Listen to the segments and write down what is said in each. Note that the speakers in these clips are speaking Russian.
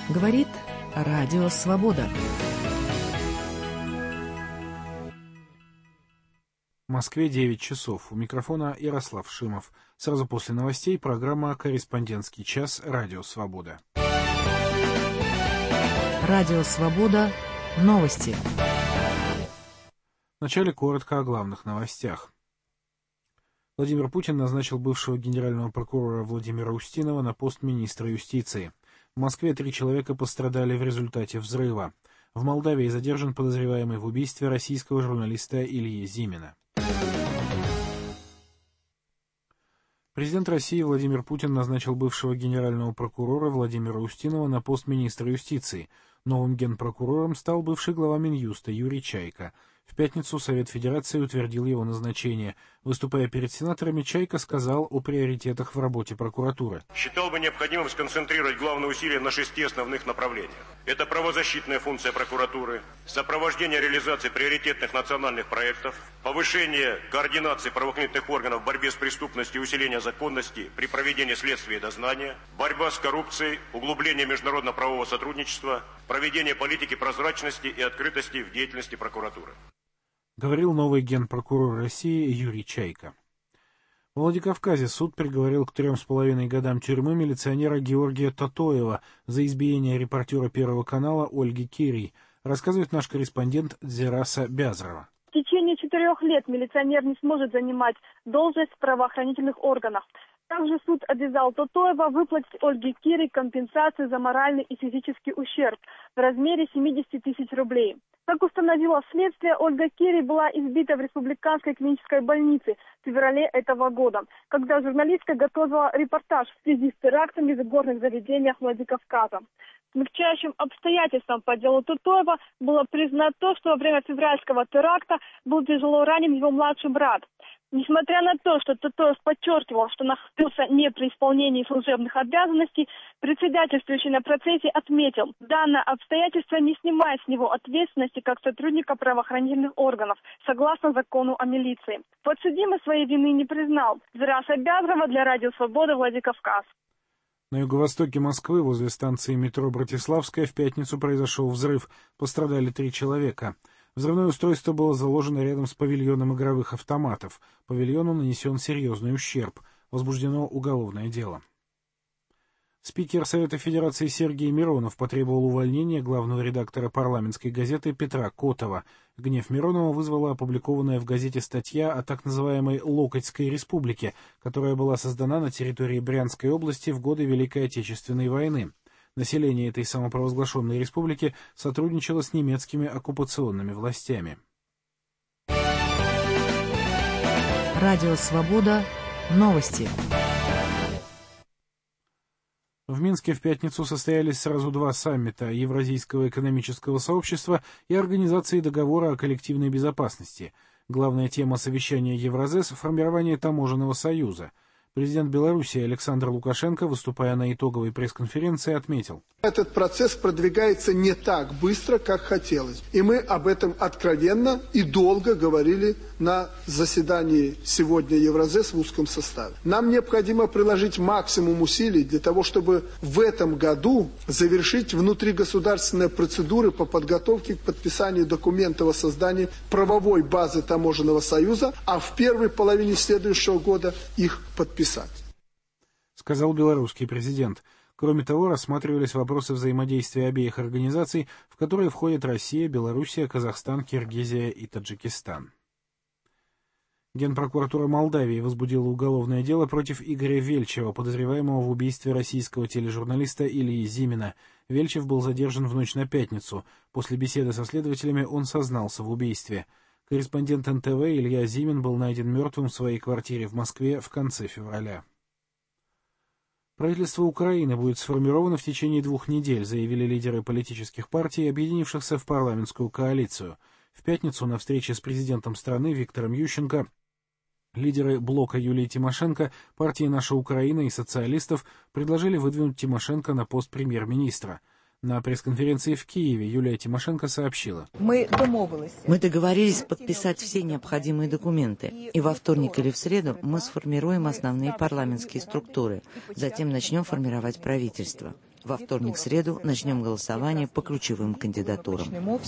Говорит Радио Свобода. В Москве 9 часов. У микрофона Ярослав Шимов. Сразу после новостей программа «Корреспондентский час. Радио Свобода». Радио Свобода. Новости. Вначале коротко о главных новостях. Владимир Путин назначил бывшего генерального прокурора Владимира Устинова на пост министра юстиции. В Москве 3 человека пострадали в результате взрыва. В Молдавии задержан подозреваемый в убийстве российского журналиста Ильи Зимина. Президент России Владимир Путин назначил бывшего генерального прокурора Владимира Устинова на пост министра юстиции. Новым генпрокурором стал бывший глава Минюста Юрий Чайка. В пятницу Совет Федерации утвердил его назначение. Выступая перед сенаторами, Чайка сказал о приоритетах в работе прокуратуры. Считал бы необходимым сконцентрировать главные усилия на 6 основных направлениях. Это правозащитная функция прокуратуры, сопровождение реализации приоритетных национальных проектов, повышение координации правоохранительных органов в борьбе с преступностью и усиление законности при проведении следствия и дознания, борьба с коррупцией, углубление международно-правового сотрудничества, проведение политики прозрачности и открытости в деятельности прокуратуры. Говорил новый генпрокурор России Юрий Чайка. В Владикавказе суд приговорил к 3,5 годам тюрьмы милиционера Георгия Татоева за избиение репортера Первого канала Ольги Кирий, рассказывает наш корреспондент Дзираса Бязрова. В течение 4 лет милиционер не сможет занимать должность в правоохранительных органах. Также суд обязал Татоева выплатить Ольге Кирий компенсацию за моральный и физический ущерб в размере 70 тысяч рублей. Как установило следствие, Ольга Кирий была избита в Республиканской клинической больнице в феврале этого года, когда журналистка готовила репортаж в связи с терактами в игорных заведениях Владикавказа. Смягчающим обстоятельством по делу Татоева было признано то, что во время февральского теракта был тяжело ранен его младший брат. Несмотря на то, что Татоев подчеркивал, что находился не при исполнении служебных обязанностей, председательствующий на процессе отметил, данное обстоятельство не снимает с него ответственности как сотрудника правоохранительных органов, согласно закону о милиции. Подсудимый своей вины не признал. Дзираса Бязрова для Радио Свобода, Владикавказ. На юго-востоке Москвы, возле станции метро Братиславская, в пятницу произошел взрыв. Пострадали 3 человека. Взрывное устройство было заложено рядом с павильоном игровых автоматов. Павильону нанесен серьезный ущерб. Возбуждено уголовное дело. Спикер Совета Федерации Сергей Миронов потребовал увольнения главного редактора парламентской газеты Петра Котова. Гнев Миронова вызвала опубликованная в газете статья о так называемой Локотской республике, которая была создана на территории Брянской области в годы Великой Отечественной войны. Население этой самопровозглашенной республики сотрудничало с немецкими оккупационными властями. Радио Свобода. Новости. В Минске в пятницу состоялись сразу 2 саммита Евразийского экономического сообщества и Организации договора о коллективной безопасности. Главная тема совещания Евразес – формирование таможенного союза. Президент Беларуси Александр Лукашенко, выступая на итоговой пресс-конференции, отметил: этот процесс продвигается не так быстро, как хотелось. И мы об этом откровенно и долго говорили на заседании сегодня Евразес в узком составе. Нам необходимо приложить максимум усилий для того, чтобы в этом году завершить внутригосударственные процедуры по подготовке к подписанию документов о создании правовой базы таможенного союза, а в первой половине следующего года их подписать. Сказал белорусский президент. Кроме того, рассматривались вопросы взаимодействия обеих организаций, в которые входят Россия, Белоруссия, Казахстан, Киргизия и Таджикистан. Генпрокуратура Молдавии возбудила уголовное дело против Игоря Вельчева, подозреваемого в убийстве российского тележурналиста Ильи Зимина. Вельчев был задержан в ночь на пятницу. После беседы со следователями он сознался в убийстве. Корреспондент НТВ Илья Зимин был найден мертвым в своей квартире в Москве в конце февраля. Правительство Украины будет сформировано в течение 2 недель, заявили лидеры политических партий, объединившихся в парламентскую коалицию. В пятницу на встрече с президентом страны Виктором Ющенко лидеры блока Юлии Тимошенко, партии «Наша Украина» и социалистов предложили выдвинуть Тимошенко на пост премьер-министра. На пресс-конференции в Киеве Юлия Тимошенко сообщила: Мы договорились подписать все необходимые документы, и во вторник или в среду мы сформируем основные парламентские структуры, затем начнем формировать правительство. Во вторник-среду начнем голосование по ключевым кандидатурам.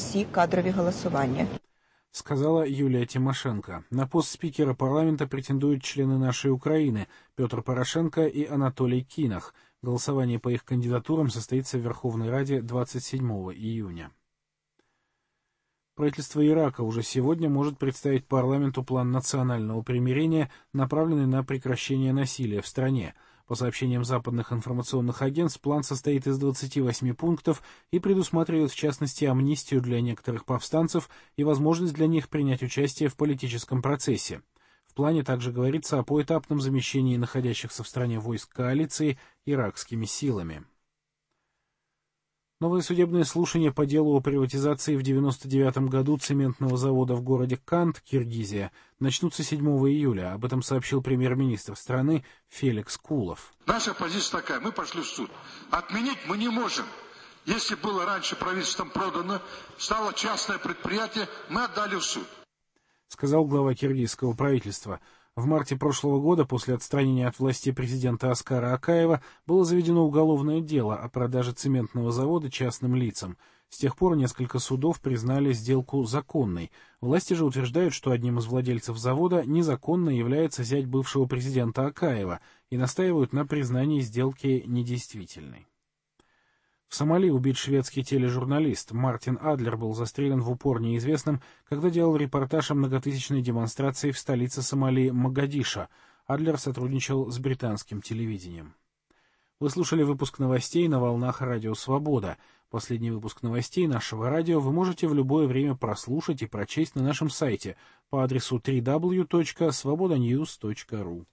Сказала Юлия Тимошенко. На пост спикера парламента претендуют члены «Нашей Украины» Петр Порошенко и Анатолий Кинах. Голосование по их кандидатурам состоится в Верховной Раде 27 июня. Правительство Ирака уже сегодня может представить парламенту план национального примирения, направленный на прекращение насилия в стране. По сообщениям западных информационных агентств, план состоит из 28 пунктов и предусматривает, в частности, амнистию для некоторых повстанцев и возможность для них принять участие в политическом процессе. В плане также говорится о поэтапном замещении находящихся в стране войск коалиции иракскими силами. Новые судебные слушания по делу о приватизации в 1999 году цементного завода в городе Кант, Киргизия, начнутся 7 июля. Об этом сообщил премьер-министр страны Феликс Кулов. Наша позиция такая, мы пошли в суд. Отменить мы не можем. Если было раньше правительством продано, стало частное предприятие, мы отдали в суд. Сказал глава киргизского правительства. В марте прошлого года, после отстранения от власти президента Аскара Акаева, было заведено уголовное дело о продаже цементного завода частным лицам. С тех пор несколько судов признали сделку законной. Власти же утверждают, что одним из владельцев завода незаконно является зять бывшего президента Акаева и настаивают на признании сделки недействительной. В Сомали убит шведский тележурналист. Мартин Адлер был застрелен в упор неизвестным, когда делал репортаж о многотысячной демонстрации в столице Сомали Могадишо. Адлер сотрудничал с британским телевидением. Вы слушали выпуск новостей на волнах Радио Свобода. Последний выпуск новостей нашего радио вы можете в любое время прослушать и прочесть на нашем сайте по адресу www.svobodanews.ru.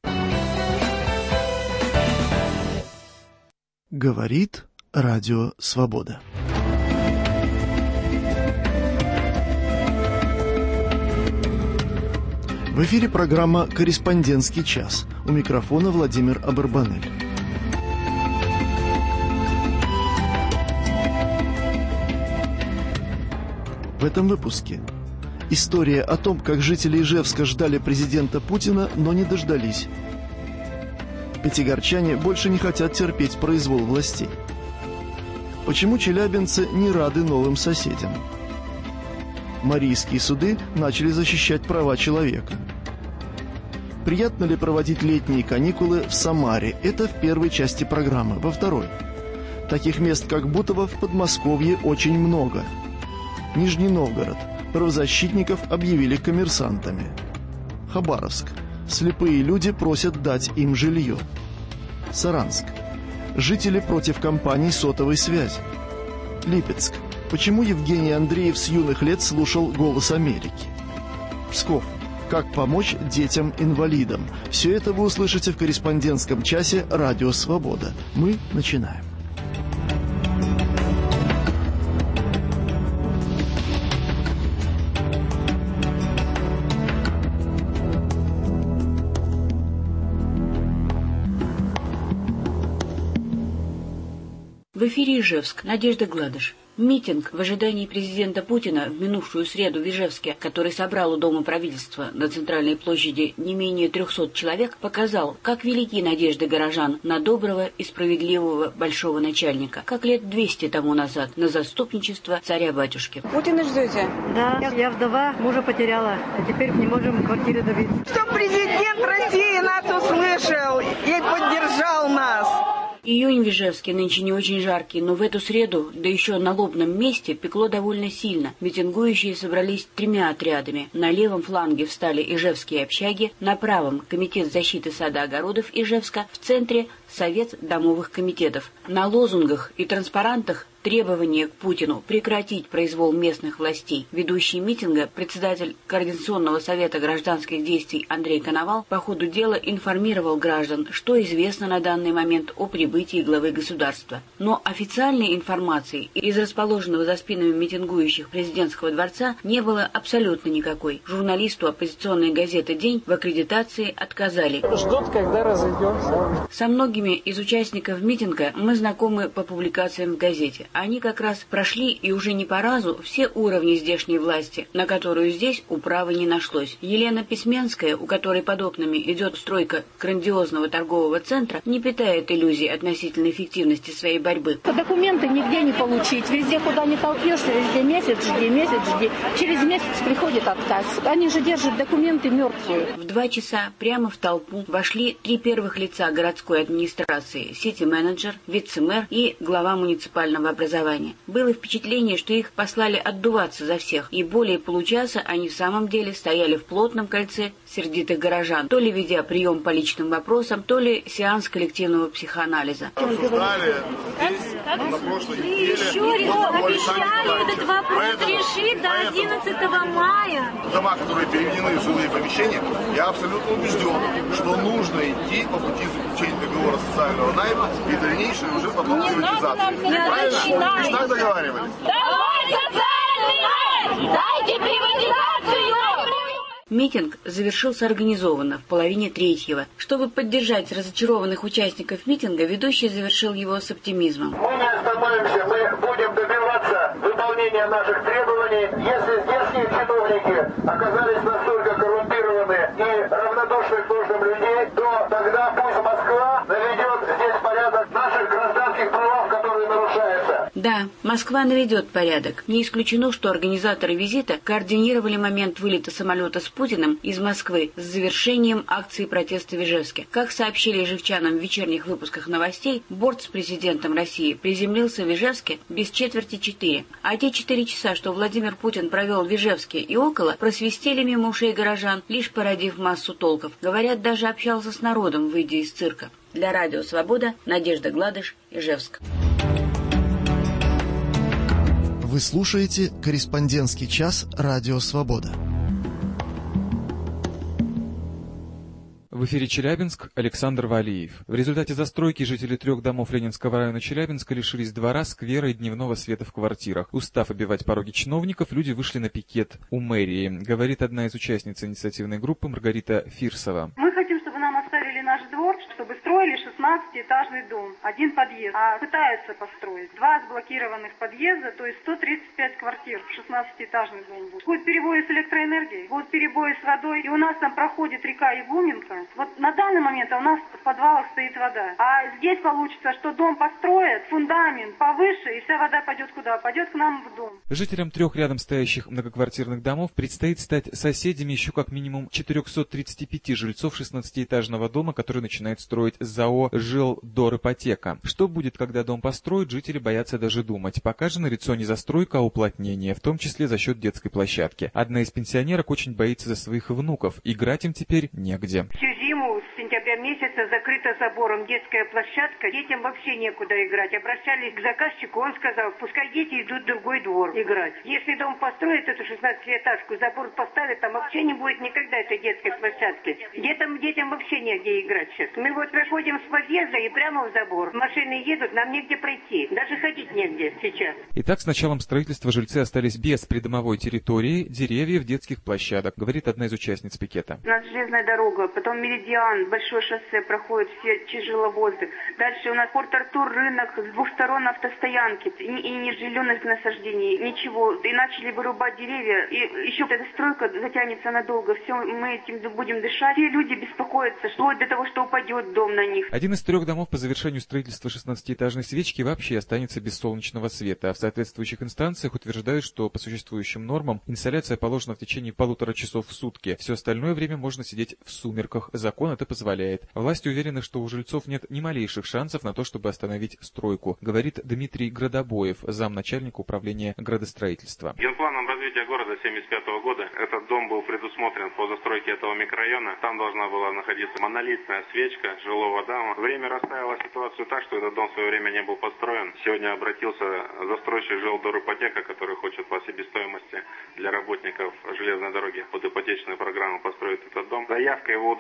Говорит Радио Свобода. В эфире программа «Корреспондентский час». У микрофона Владимир Абарбанель. В этом выпуске история о том, как жители Ижевска ждали президента Путина, но не дождались. Пятигорчане больше не хотят терпеть произвол властей. Почему челябинцы не рады новым соседям? Марийские суды начали защищать права человека. Приятно ли проводить летние каникулы в Самаре? Это в первой части программы. Во второй. Таких мест, как Бутово, в Подмосковье очень много. Нижний Новгород. Правозащитников объявили коммерсантами. Хабаровск. Слепые люди просят дать им жилье. Саранск. Жители против компаний сотовой связи. Липецк. Почему Евгений Андреев с юных лет слушал «Голос Америки». Псков. Как помочь детям-инвалидам. Все это вы услышите в корреспондентском часе «Радио Свобода». Мы начинаем. В эфире Ижевск. Надежда Гладыш. Митинг в ожидании президента Путина в минувшую среду в Ижевске, который собрал у Дома правительства на центральной площади не менее 300 человек, показал, как велики надежды горожан на доброго и справедливого большого начальника, как лет 200 тому назад на заступничество царя-батюшки. Путина ждете? Да, я вдова, мужа потеряла, а теперь не можем квартиры добиться. Чтоб президент России нас услышал и поддержал нас. Июнь в Ижевске нынче не очень жаркий, но в эту среду, да еще на лобном месте, пекло довольно сильно. Митингующие собрались 3 отрядами. На левом фланге встали ижевские общаги, на правом — Комитет защиты сада-огородов Ижевска, в центре — Совет домовых комитетов. На лозунгах и транспарантах требование к Путину прекратить произвол местных властей. Ведущий митинга, председатель Координационного совета гражданских действий Андрей Коновал, по ходу дела информировал граждан, что известно на данный момент о прибытии главы государства. Но официальной информации из расположенного за спинами митингующих президентского дворца не было абсолютно никакой. Журналисту оппозиционной газеты «День» в аккредитации отказали. Ждут, когда разойдемся. Со многими из участников митинга мы знакомы по публикациям в газете. они как раз прошли и уже не по разу все уровни здешней власти, на которую здесь управы не нашлось. Елена Письменская, у которой под окнами идет стройка грандиозного торгового центра, не питает иллюзий относительно эффективности своей борьбы. Документы нигде не получить. Везде, куда не толкнешься, везде месяц жди. Через месяц приходит отказ. Они же держат документы мертвые. В 2 часа прямо в толпу вошли 3 первых лица городской администрации: сити-менеджер, вице-мэр и глава муниципального образования. Было впечатление, что их послали отдуваться за всех, и более получаса они в самом деле стояли в плотном кольце сердитых горожан, то ли ведя прием по личным вопросам, то ли сеанс коллективного психоанализа. Обсуждали здесь на прошлой неделе. Еще раз обещали этот вопрос решить до 11 мая. Дома, которые переведены в жилые помещения, я абсолютно убежден, что нужно идти по пути заключения договора социального найма и дальнейшей уже потом приватизации. Правильно? Мы же так договаривались? Давай социальный найм! Дайте приватизацию! Митинг завершился организованно в половине 3-го. Чтобы поддержать разочарованных участников митинга, ведущий завершил его с оптимизмом. Мы не остановимся, мы будем добиваться выполнения наших требований. Если здешние чиновники оказались настолько коррумпированы и равнодушны к нужным людей, то тогда пусть Москва наведет здесь порядок наших гражданских прав, которые нарушаются. Да, Москва наведет порядок. Не исключено, что организаторы визита координировали момент вылета самолета с Путиным из Москвы с завершением акции протеста в Ижевске. Как сообщили ижевчанам в вечерних выпусках новостей, борт с президентом России приземлился в Ижевске без 3:45. А те 4 часа, что Владимир Путин провел в Ижевске и около, просвистели мимо ушей горожан, лишь породив массу толков. Говорят, даже общался с народом, выйдя из цирка. Для Радио Свобода Надежда Гладыш, Ижевск. Вы слушаете «Корреспондентский час» Радио Свобода. В эфире Челябинск, Александр Валиев. В результате застройки жители 3 домов Ленинского района Челябинска лишились двора, сквера и дневного света в квартирах. Устав обивать пороги чиновников, люди вышли на пикет у мэрии, говорит одна из участниц инициативной группы Маргарита Фирсова. Мы хотим, чтобы нам оставили наш двор, чтобы строили 16-этажный дом, 1 подъезд. А пытаются построить 2 сблокированных подъезда, то есть 135 квартир, 16-этажный дом будет. Будет перебои с электроэнергией, будут перебои с водой, и у нас там проходит река Игуменка. Вот на данный момент у нас в подвалах стоит вода. А здесь получится, что дом построят, фундамент повыше, и вся вода пойдет куда? Пойдет к нам в дом. Жителям 3 рядом стоящих многоквартирных домов предстоит стать соседями еще как минимум 435 жильцов 16-этажного дома, который начинает строить ЗАО «Жилдорипотека». Что будет, когда дом построят, жители боятся даже думать. Пока же налицо не застройка, а уплотнение, в том числе за счет детской площадки. Одна из пенсионерок очень боится за своих внуков. Играть им теперь негде. Зиму с сентября месяца закрыта забором детская площадка, детям вообще некуда играть. Обращались к заказчику, он сказал, пускай дети идут в другой двор играть. Если дом построит эту 16-этажку, забор поставит, там вообще не будет никогда этой детской площадки. Детям вообще негде играть сейчас. Мы вот проходим с подъезда и прямо в забор. Машины едут, нам негде пройти. Даже ходить негде сейчас. Итак, с началом строительства жильцы остались без придомовой территории, деревьев, детских площадок, говорит одна из участниц пикета. У нас железная дорога, потом Меридиан, большое шоссе проходит, все тяжеловозы. Дальше у нас Порт-Артур, рынок, с 2 сторон автостоянки и не зеленых насаждений, ничего. И начали вырубать деревья, и еще эта стройка затянется надолго. Все, мы этим будем дышать. Все люди беспокоятся, вплоть до того, что упадет дом на них. Один из 3 домов по завершению строительства 16-этажной свечки вообще останется без солнечного света. А в соответствующих инстанциях утверждают, что по существующим нормам инсоляция положена в течение 1,5 часов в сутки. Все остальное время можно сидеть в сумерках. Закон это позволяет. Власти уверены, что у жильцов нет ни малейших шансов на то, чтобы остановить стройку, говорит Дмитрий Градобоев, замначальника управления градостроительства. Генпланом развития города 1975 года этот дом был предусмотрен по застройке этого микрорайона. Там должна была находиться монолитная свечка жилого дома. Время расставило ситуацию так, что этот дом в свое время не был построен. Сегодня обратился застройщик Жилдорипотека, который хочет по себестоимости для работников железной дороги под ипотечную программу построить этот дом. Заявка его удовлетворена.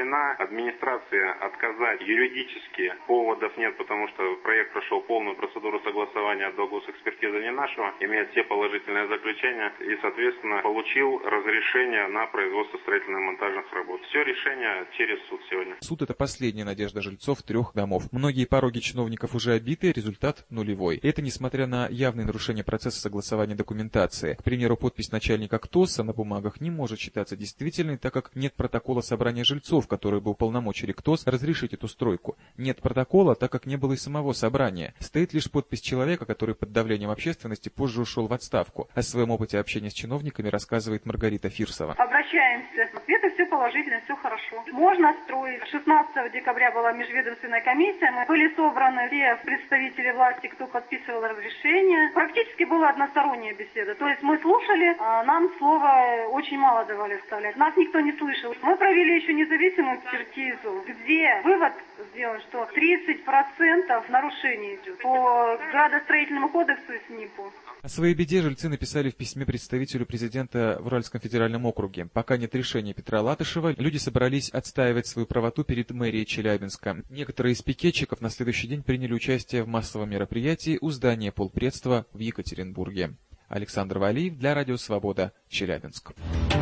удовлетворена. Администрация отказать юридически поводов нет, потому что проект прошел полную процедуру согласования до госэкспертизы не нашего, имеет все положительные заключения и, соответственно, получил разрешение на производство строительно-монтажных работ. Все решение через суд сегодня. Суд – это последняя надежда жильцов 3 домов. Многие пороги чиновников уже обиты, результат нулевой. Это несмотря на явные нарушения процесса согласования документации. К примеру, подпись начальника КТОСа на бумагах не может считаться действительной, так как нет протокола собрания жильцов, который бы уполномочили КТОС разрешить эту стройку. Нет протокола, так как не было и самого собрания. Стоит лишь подпись человека, который под давлением общественности позже ушел в отставку. О своем опыте общения с чиновниками рассказывает Маргарита Фирсова. Обращаемся. Это все положительно, все хорошо. Можно строить. 16 декабря была межведомственная комиссия. Мы были собраны все представители власти, кто подписывал разрешение. Практически была односторонняя беседа. То есть мы слушали, а нам слово очень мало давали вставлять. Нас никто не слышал. Мы провели еще независимую экспертизу, где вывод сделан, что 30% нарушений идет по градостроительному кодексу и СНИПу. О своей беде жильцы написали в письме представителю президента в Уральском федеральном округе. Пока нет решения Петра Латышева, люди собрались отстаивать свою правоту перед мэрией Челябинска. Некоторые из пикетчиков на следующий день приняли участие в массовом мероприятии у здания полпредства в Екатеринбурге. Александр Валиев для Радио Свобода, Челябинск.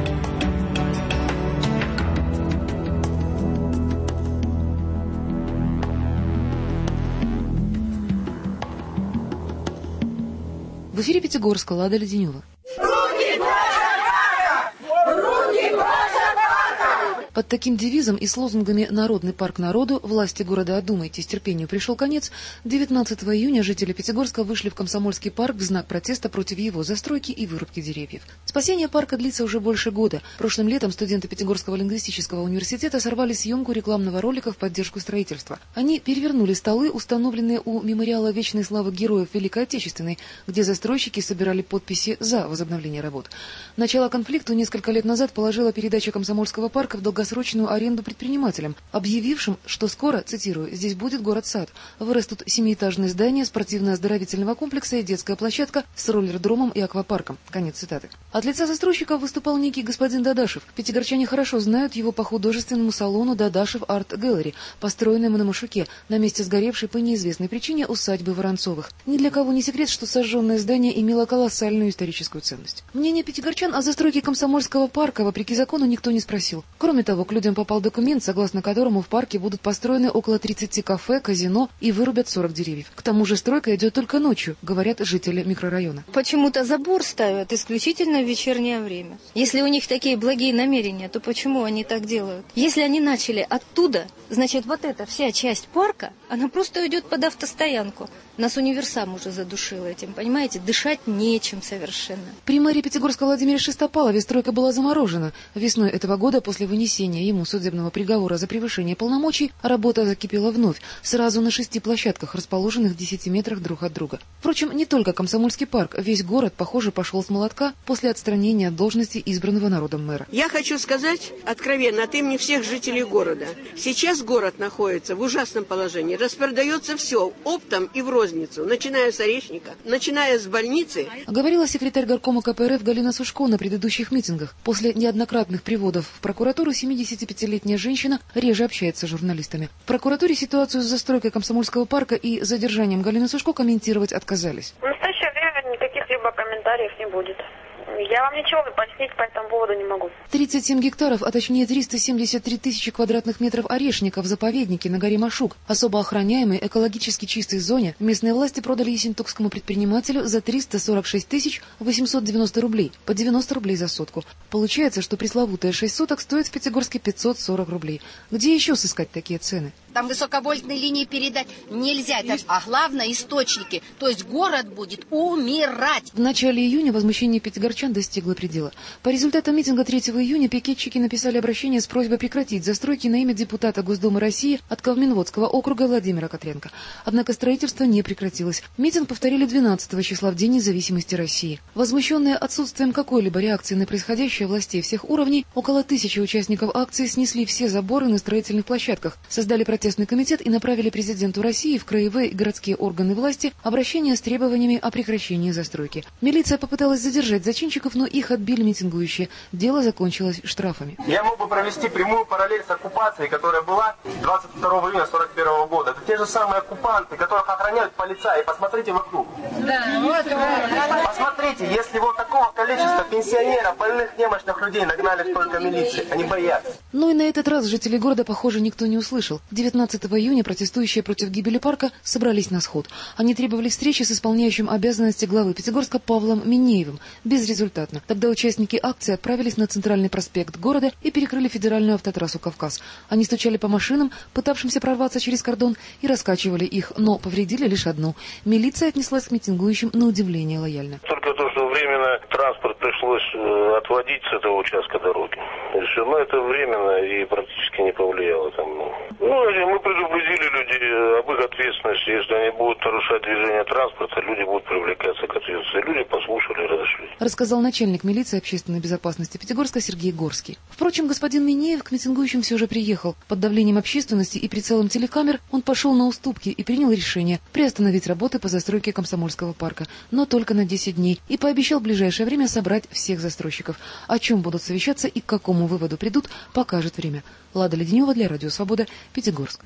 В эфире Пятигорска, Лада Леденева. Под таким девизом и с лозунгами «Народный парк народу» власти города «Одумайтесь, терпению пришел конец» 19 июня жители Пятигорска вышли в Комсомольский парк в знак протеста против его застройки и вырубки деревьев. Спасение парка длится уже больше года. Прошлым летом студенты Пятигорского лингвистического университета сорвали съемку рекламного ролика в поддержку строительства. Они перевернули столы, установленные у мемориала вечной славы героев Великой Отечественной, где застройщики собирали подписи за возобновление работ. Начало конфликту несколько лет назад положила передача Комсомольского парка в долгосрочную аренду предпринимателям, объявившим, что скоро, цитирую, «здесь будет город-сад. Вырастут 7-этажные здания, спортивно-оздоровительного комплекса и детская площадка с роллердромом и аквапарком». Конец цитаты. От лица застройщика выступал некий господин Дадашев. Пятигорчане хорошо знают его по художественному салону «Дадашев Арт Гэллери», построенному на Машуке, на месте сгоревшей по неизвестной причине усадьбы Воронцовых. Ни для кого не секрет, что сожженное здание имело колоссальную историческую ценность. Мнение пятигорчан о застройке Комсомольского парка, вопреки закону, никто не спросил. Кроме того, к людям попал документ, согласно которому в парке будут построены около 30 кафе, казино и вырубят 40 деревьев. К тому же стройка идет только ночью, говорят жители микрорайона. Почему-то забор ставят исключительно в вечернее время. Если у них такие благие намерения, то почему они так делают? Если они начали оттуда, значит вот эта вся часть парка, она просто идет под автостоянку. Нас универсам уже задушил этим, понимаете? Дышать нечем совершенно. При мэрии Пятигорска Владимире Шестопалове стройка была заморожена. Весной этого года, после вынесения ему судебного приговора за превышение полномочий, работа закипела вновь, сразу на 6 площадках, расположенных в 10 метрах друг от друга. Впрочем, не только Комсомольский парк, весь город, похоже, пошел с молотка после отстранения от должности избранного народом мэра. Я хочу сказать откровенно от имени всех жителей города. Сейчас город находится в ужасном положении. Распродается все оптом и в розницу, начиная с Орешника, начиная с больницы. Говорила секретарь горкома КПРФ Галина Сушко на предыдущих митингах. После неоднократных приводов в прокуратуру 75-летняя женщина реже общается с журналистами. В прокуратуре ситуацию с застройкой Комсомольского парка и задержанием Галины Сушко комментировать отказались. В настоящее время никаких либо комментариев не будет. Я вам ничего пояснить по этому поводу не могу. 37 гектаров, а точнее 373 тысячи квадратных метров орешника в заповеднике на горе Машук, особо охраняемой, экологически чистой зоне, местные власти продали ессентукскому предпринимателю за 346 890 рублей, по 90 рублей за сотку. Получается, что пресловутые 6 соток стоят в Пятигорске 540 рублей. Где еще сыскать такие цены? Там высоковольтные линии передать нельзя, а главное источники, то есть город будет умирать. В начале июня возмущение пятигорчан достигло предела. По результатам митинга 3 июня пикетчики написали обращение с просьбой прекратить застройки на имя депутата Госдумы России от Ковминводского округа Владимира Котренко. Однако строительство не прекратилось. Митинг повторили 12 числа в День независимости России. Возмущенные отсутствием какой-либо реакции на происходящее властей всех уровней, около 1000 участников акции снесли все заборы на строительных площадках, создали протестные Общественный комитет и направили президенту России в краевые и городские органы власти обращение с требованиями о прекращении застройки. Милиция попыталась задержать зачинщиков, но их отбили митингующие. Дело закончилось штрафами. Я мог бы провести прямую параллель с оккупацией, которая была 22 июня 1941 года. Это те же самые оккупанты, которых охраняют полицаи. Посмотрите вокруг. Посмотрите, если вот такого количества пенсионеров, больных, немощных людей нагнали столько милиции, они боятся. Но и на этот раз жителей города, похоже, никто не услышал. 19 июня протестующие против гибели парка собрались на сход. Они требовали встречи с исполняющим обязанности главы Пятигорска Павлом Минеевым. Безрезультатно. Тогда участники акции отправились на центральный проспект города и перекрыли федеральную автотрассу «Кавказ». Они стучали по машинам, пытавшимся прорваться через кордон, и раскачивали их, но повредили лишь одну. Милиция отнеслась к митингующим на удивление лояльно. Только то, что временно транспорт пришлось отводить с этого участка дороги. И все, но это временно и практически не повлияло там. Мы предупредили людей об их ответственности. Если они будут нарушать движение транспорта, люди будут привлекаться к ответственности. Люди послушали и разошли. Рассказал начальник милиции общественной безопасности Пятигорска Сергей Горский. Впрочем, господин Минеев к митингующим все же приехал. Под давлением общественности и прицелом телекамер он пошел на уступки и принял решение приостановить работы по застройке Комсомольского парка, но только на 10 дней, и пообещал в ближайшее время собрать всех застройщиков. О чем будут совещаться и к какому выводу придут, покажет время. Лада Леденева для Радио Свобода, Пятигорск.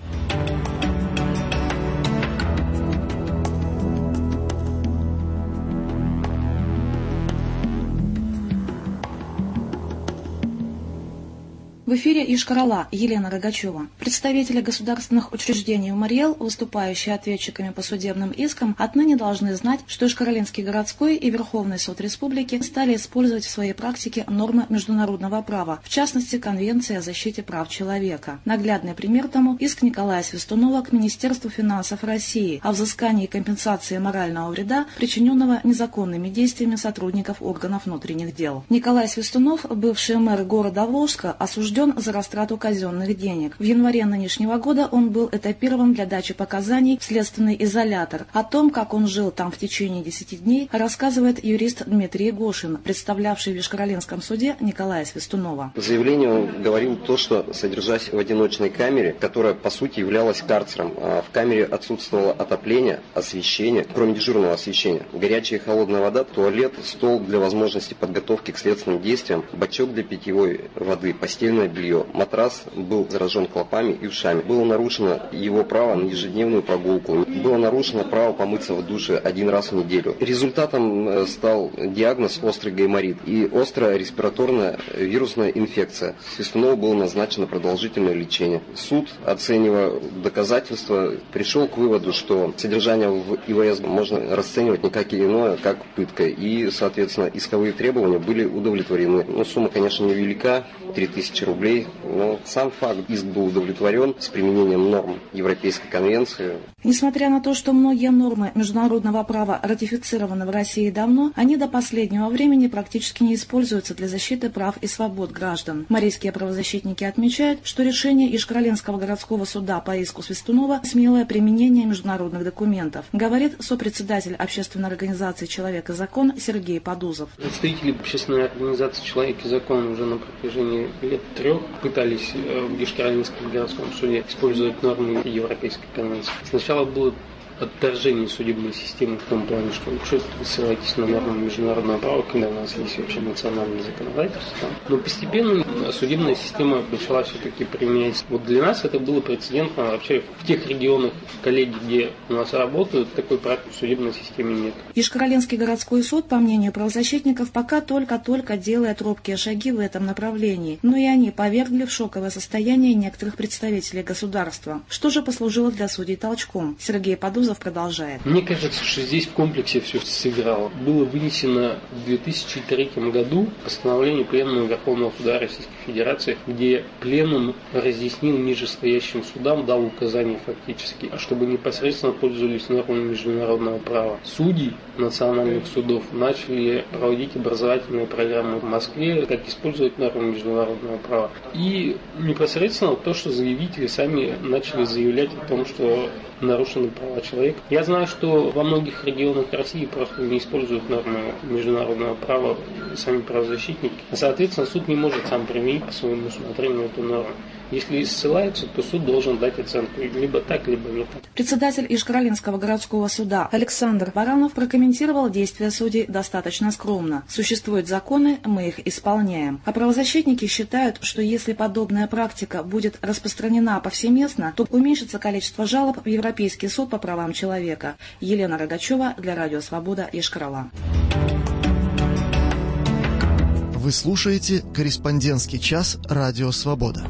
В эфире Йошкар-Ола, Елена Рогачева. Представители государственных учреждений в Мариэл, выступающие ответчиками по судебным искам, отныне должны знать, что Йошкар-Олинский городской и Верховный суд республики стали использовать в своей практике нормы международного права, в частности, Конвенции о защите прав человека. Наглядный пример тому – иск Николая Свистунова к Министерству финансов России о взыскании компенсации морального вреда, причиненного незаконными действиями сотрудников органов внутренних дел. Николай Свистунов, бывший мэр города Волжска, осужден за растрату казенных денег. В январе нынешнего года он был этапирован для дачи показаний в следственный изолятор. О том, как он жил там в течение 10 дней, рассказывает юрист Дмитрий Гошин, представлявший в Йошкар-Олинском суде Николая Свистунова. В заявлении он говорил то, что, содержась в одиночной камере, которая по сути являлась карцером, в камере отсутствовало отопление, освещение, кроме дежурного освещения, горячая и холодная вода, туалет, стол для возможности подготовки к следственным действиям, бачок для питьевой воды, постельное белье. Матрас был заражен клопами и ушами. Было нарушено его право на ежедневную прогулку. Было нарушено право помыться в душе 1 раз в неделю. Результатом стал диагноз острый гайморит и острая респираторная вирусная инфекция. Свистунову было назначено продолжительное лечение. Суд, оценивая доказательства, пришел к выводу, что содержание в ИВС можно расценивать не как иное, как пытка. И, соответственно, исковые требования были удовлетворены. Сумма, конечно, невелика, 3000 рублей, но сам факт, иск был удовлетворен с применением норм Европейской конвенции. Несмотря на то, что многие нормы международного права ратифицированы в России давно, они до последнего времени практически не используются для защиты прав и свобод граждан. Марийские правозащитники отмечают, что решение Йошкар-Олинского городского суда по иску Свистунова – смелое применение международных документов, говорит сопредседатель общественной организации «Человек и закон» Сергей Подузов. Представители общественной организации «Человек и закон» уже на протяжении лет 3 пытались в Йошкар-Олинском городском суде использовать нормы Европейской конвенции. Сначала было отторжение судебной системы в том плане, что вы ссылаетесь на нормы международного права, когда у нас есть вообще национальное законодательство. Но постепенно судебная система начала все-таки применять. Вот для нас это было прецедентно. Вообще в тех регионах, коллеги, где у нас работают, такой практики в судебной системе нет. Йошкар-Олинский городской суд, по мнению правозащитников, пока только-только делает робкие шаги в этом направлении. Но и они повергли в шоковое состояние некоторых представителей государства. Что же послужило для судей толчком? Сергей Подузов продолжает. Мне кажется, что здесь в комплексе все сыграло. Было вынесено в 2003 году постановление Пленума Верховного суда Российской Федерации, где Пленум разъяснил нижестоящим судам, дал указания фактически, чтобы непосредственно пользовались нормами международного права. Судьи национальных судов начали проводить образовательные программы в Москве, как использовать нормы международного права. И непосредственно то, что заявители сами начали заявлять о том, что нарушены права человека. Я знаю, что во многих регионах России просто не используют нормы международного права сами правозащитники. Соответственно, суд не может сам применить по своему усмотрению эту норму. Если ссылаются, то суд должен дать оценку либо так, либо не так. Председатель Ижкаралинского городского суда Александр Баранов прокомментировал действия судей достаточно скромно. Существуют законы, мы их исполняем. А правозащитники считают, что если подобная практика будет распространена повсеместно, то уменьшится количество жалоб в Европейский суд по правам человека. Елена Рогачева для Радио Свобода, Йошкар-Ола. Вы слушаете «Корреспондентский час» Радио Свобода.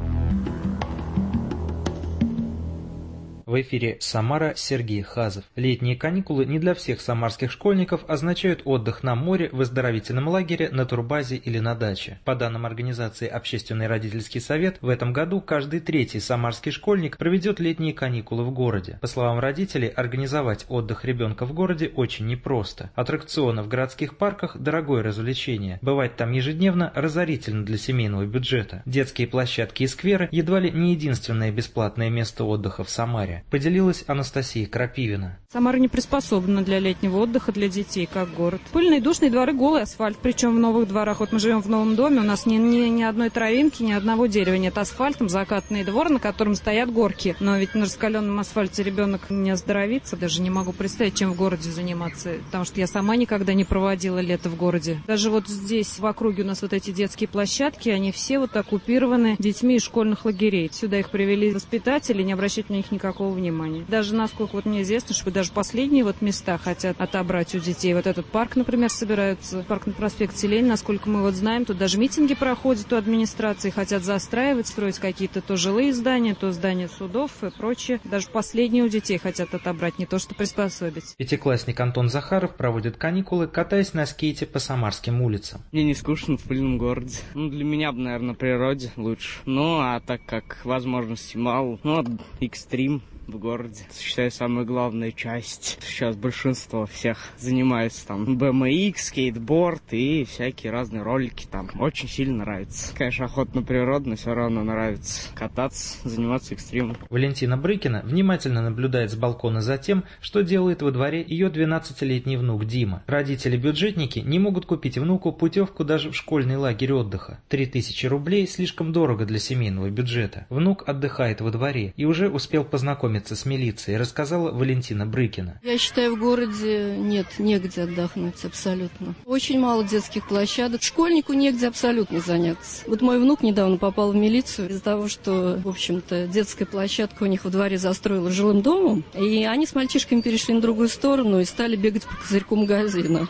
В эфире Самара, Сергей Хазов. Летние каникулы не для всех самарских школьников означают отдых на море, в оздоровительном лагере, на турбазе или на даче. По данным организации «Общественный родительский совет», в этом году каждый третий самарский школьник проведет летние каникулы в городе. По словам родителей, организовать отдых ребенка в городе очень непросто. Аттракционы в городских парках – дорогое развлечение. Бывать там ежедневно разорительно для семейного бюджета. Детские площадки и скверы едва ли не единственное бесплатное место отдыха в Самаре. Поделилась Анастасия Крапивина. Самара не приспособлена для летнего отдыха для детей, как город. Пыльные, душные дворы, голый асфальт. Причем в новых дворах. Вот мы живем в новом доме, у нас ни одной травинки, ни одного дерева нет. Асфальтом закатанный двор, на котором стоят горки. Но ведь на раскаленном асфальте ребенок не оздоровится. Даже не могу представить, чем в городе заниматься. Потому что я сама никогда не проводила лето в городе. Даже вот здесь, в округе, у нас вот эти детские площадки, они все вот оккупированы детьми из школьных лагерей. Сюда их привели воспитатели, не обращать на них никакого внимания. Даже насколько вот мне известно, что даже последние вот места хотят отобрать у детей. Вот этот парк, например, собираются, парк на проспекте Ленина, насколько мы вот знаем, тут даже митинги проходят у администрации, хотят застраивать, строить какие-то то жилые здания, то здания судов и прочее. Даже последние у детей хотят отобрать, не то что приспособить. Пятиклассник Антон Захаров проводит каникулы, катаясь на скейте по самарским улицам. Мне не скучно в пыльном городе. Для меня бы, наверное, на природе лучше. А так как возможностей мало, экстрим в городе. Считаю, самая главная часть. Сейчас большинство всех занимается там BMX, скейтборд и всякие разные ролики там. Очень сильно нравится. Конечно, охота на природу, но все равно нравится кататься, заниматься экстримом. Валентина Брыкина внимательно наблюдает с балкона за тем, что делает во дворе ее 12-летний внук Дима. Родители-бюджетники не могут купить внуку путевку даже в школьный лагерь отдыха. 3000 рублей слишком дорого для семейного бюджета. Внук отдыхает во дворе и уже успел познакомиться с милицией, рассказала Валентина Брыкина. Я считаю, в городе негде отдохнуть абсолютно. Очень мало детских площадок. Школьнику негде абсолютно заняться. Вот мой внук недавно попал в милицию из-за того, что, в общем-то, детская площадка у них во дворе застроила жилым домом, и они с мальчишками перешли на другую сторону и стали бегать по козырьку магазина.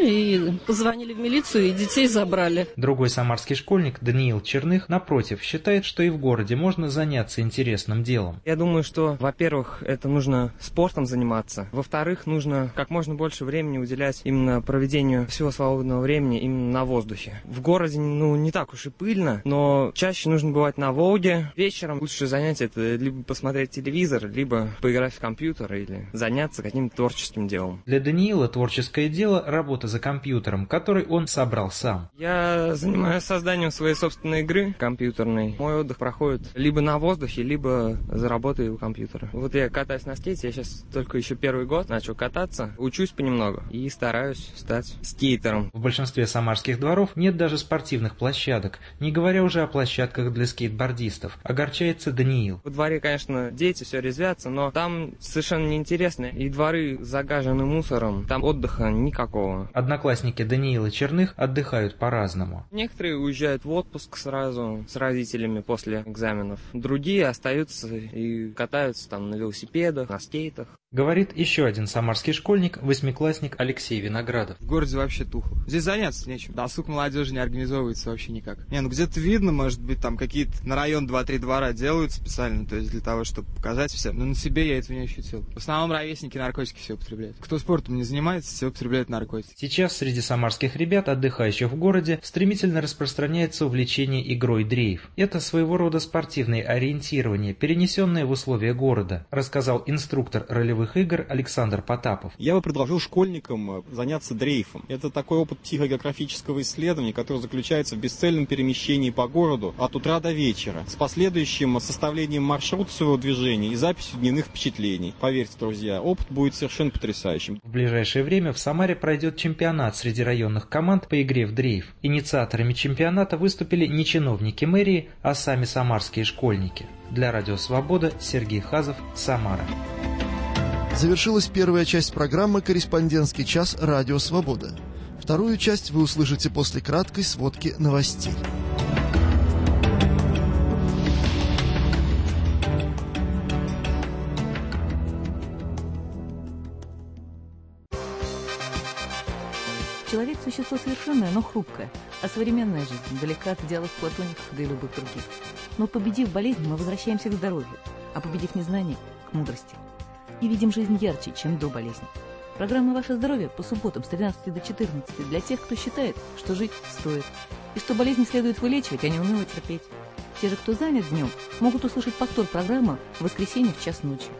И позвонили в милицию, и детей забрали. Другой самарский школьник, Даниил Черных, напротив, считает, что и в городе можно заняться интересным делом. Я думаю, что, во-первых, это нужно спортом заниматься. Во-вторых, нужно как можно больше времени уделять именно проведению всего свободного времени именно на воздухе. В городе, не так уж и пыльно, но чаще нужно бывать на Волге. Вечером лучшее занятие — это либо посмотреть телевизор, либо поиграть в компьютер или заняться каким-то творческим делом. Для Даниила творческое дело — работа за компьютером, который он собрал сам. Я занимаюсь созданием своей собственной игры компьютерной. Мой отдых проходит либо на воздухе, либо за работой у компьютера. Вот я катаюсь на скейте, я сейчас только еще первый год начал кататься, учусь понемногу и стараюсь стать скейтером. В большинстве самарских дворов нет даже спортивных площадок, не говоря уже о площадках для скейтбордистов. Огорчается Даниил. Во дворе, конечно, дети все резвятся, но там совершенно неинтересно, и дворы загажены мусором, там отдыха никакого. Одноклассники Даниила Черных отдыхают по-разному. Некоторые уезжают в отпуск сразу с родителями после экзаменов, другие остаются и катаются там на велосипедах, на скейтах. Говорит еще один самарский школьник, восьмиклассник Алексей Виноградов. В городе вообще тухло. Здесь заняться нечем. Досуг молодежи не организовывается вообще никак. Где-то видно, может быть, там какие-то на район 2-3 двора делают специально, то есть для того, чтобы показать всем. Но на себе я этого не ощутил. В основном ровесники наркотики все употребляют. Кто спортом не занимается, все употребляют наркотики. Сейчас среди самарских ребят, отдыхающих в городе, стремительно распространяется увлечение игрой дрейф. Это своего рода спортивное ориентирование, перенесенное в условия города, рассказал инструктор ролевых силовых игр Александр Потапов. Я бы предложил школьникам заняться дрейфом. Это такой опыт психогеографического исследования, который заключается в бесцельном перемещении по городу от утра до вечера, с последующим составлением маршрута своего движения и записью дневных впечатлений. Поверьте, друзья, опыт будет совершенно потрясающим. В ближайшее время в Самаре пройдет чемпионат среди районных команд по игре в дрейф. Инициаторами чемпионата выступили не чиновники мэрии, а сами самарские школьники. Для Радио Свобода Сергей Хазов, Самара. Завершилась первая часть программы «Корреспондентский час. Радио Свобода». Вторую часть вы услышите после краткой сводки новостей. Человек – существо совершенное, но хрупкое, а современная жизнь далека от идеалов платоников, да и любых других. Но победив болезнь, мы возвращаемся к здоровью, а победив незнание – к мудрости. И видим жизнь ярче, чем до болезни. Программа «Ваше здоровье» по субботам с 13 до 14 для тех, кто считает, что жить стоит, и что болезни следует вылечивать, а не уныло терпеть. Те же, кто занят днем, могут услышать повтор программы в воскресенье в час ночи.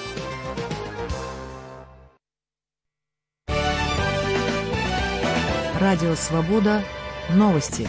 Радио «Свобода». Новости.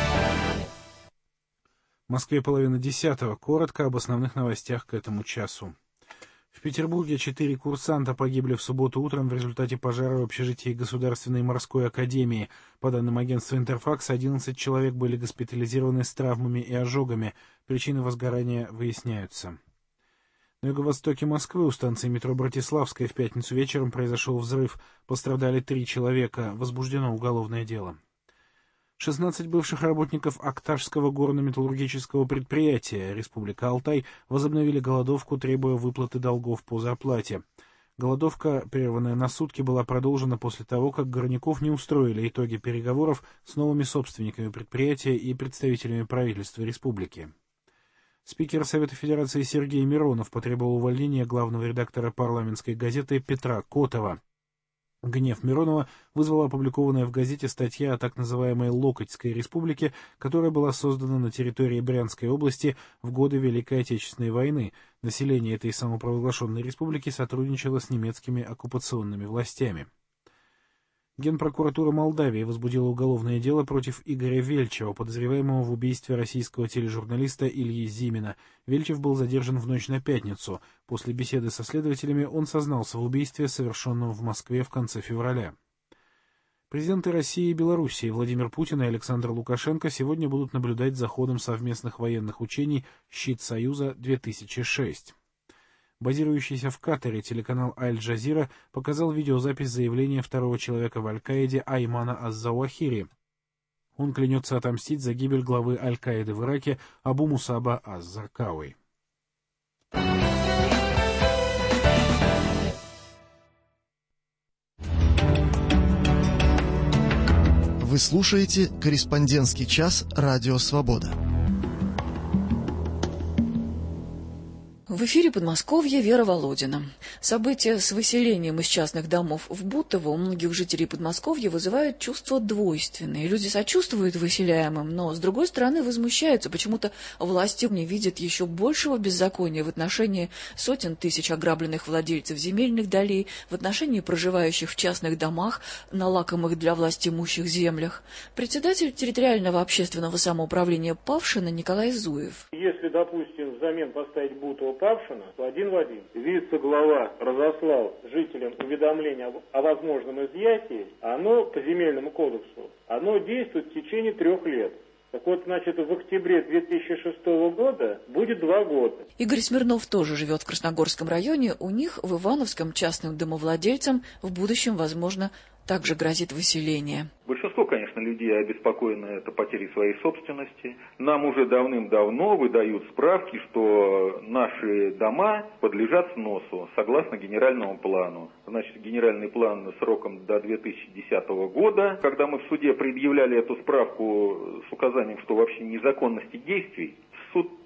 В Москве 9:30. Коротко об основных новостях к этому часу. В Петербурге 4 курсанта погибли в субботу утром в результате пожара в общежитии Государственной морской академии. По данным агентства «Интерфакс», 11 человек были госпитализированы с травмами и ожогами. Причины возгорания выясняются. На юго-востоке Москвы у станции метро Братиславская в пятницу вечером произошел взрыв. Пострадали 3 человека. Возбуждено уголовное дело. 16 бывших работников Акташского горно-металлургического предприятия Республика Алтай возобновили голодовку, требуя выплаты долгов по зарплате. Голодовка, прерванная на сутки, была продолжена после того, как горняков не устроили итоги переговоров с новыми собственниками предприятия и представителями правительства республики. Спикер Совета Федерации Сергей Миронов потребовал увольнения главного редактора парламентской газеты Петра Котова. Гнев Миронова вызвала опубликованная в газете статья о так называемой Локотской республике, которая была создана на территории Брянской области в годы Великой Отечественной войны. Население этой самопровозглашенной республики сотрудничало с немецкими оккупационными властями. Генпрокуратура Молдавии возбудила уголовное дело против Игоря Вельчева, подозреваемого в убийстве российского тележурналиста Ильи Зимина. Вельчев был задержан в ночь на пятницу. После беседы со следователями он сознался в убийстве, совершенном в Москве в конце февраля. Президенты России и Белоруссии Владимир Путин и Александр Лукашенко сегодня будут наблюдать за ходом совместных военных учений «Щит Союза-2006». Базирующийся в Катаре телеканал Аль-Джазира показал видеозапись заявления второго человека в Аль-Каиде Аймана Аз-Завахири. Он клянется отомстить за гибель главы Аль-Каиды в Ираке Абу Мусаба Аз-Заркауи. Вы слушаете «Корреспондентский час. Радио Свобода». В эфире Подмосковья Вера Володина. События с выселением из частных домов в Бутово у многих жителей Подмосковья вызывают чувства двойственные. Люди сочувствуют выселяемым, но, с другой стороны, возмущаются. Почему-то власти не видят еще большего беззакония в отношении сотен тысяч ограбленных владельцев земельных долей, в отношении проживающих в частных домах на лакомых для власти имущих землях. Председатель территориального общественного самоуправления Павшина Николай Зуев. Если, допустим, взамен поставить Бутово Павшина, то один в один. Вице-глава разослал жителям уведомление о возможном изъятии, оно по земельному кодексу, оно действует в течение 3 лет. Так вот, значит, в октябре 2006 года будет 2 года. Игорь Смирнов тоже живет в Красногорском районе. У них в Ивановском частным домовладельцам в будущем, возможно, также грозит выселение. Большинство, конечно, людей обеспокоены это потерей своей собственности. Нам уже давным-давно выдают справки, что наши дома подлежат сносу согласно генеральному плану. Значит, генеральный план сроком до 2010 года. Когда мы в суде предъявляли эту справку с указанием, что вообще незаконности действий, суд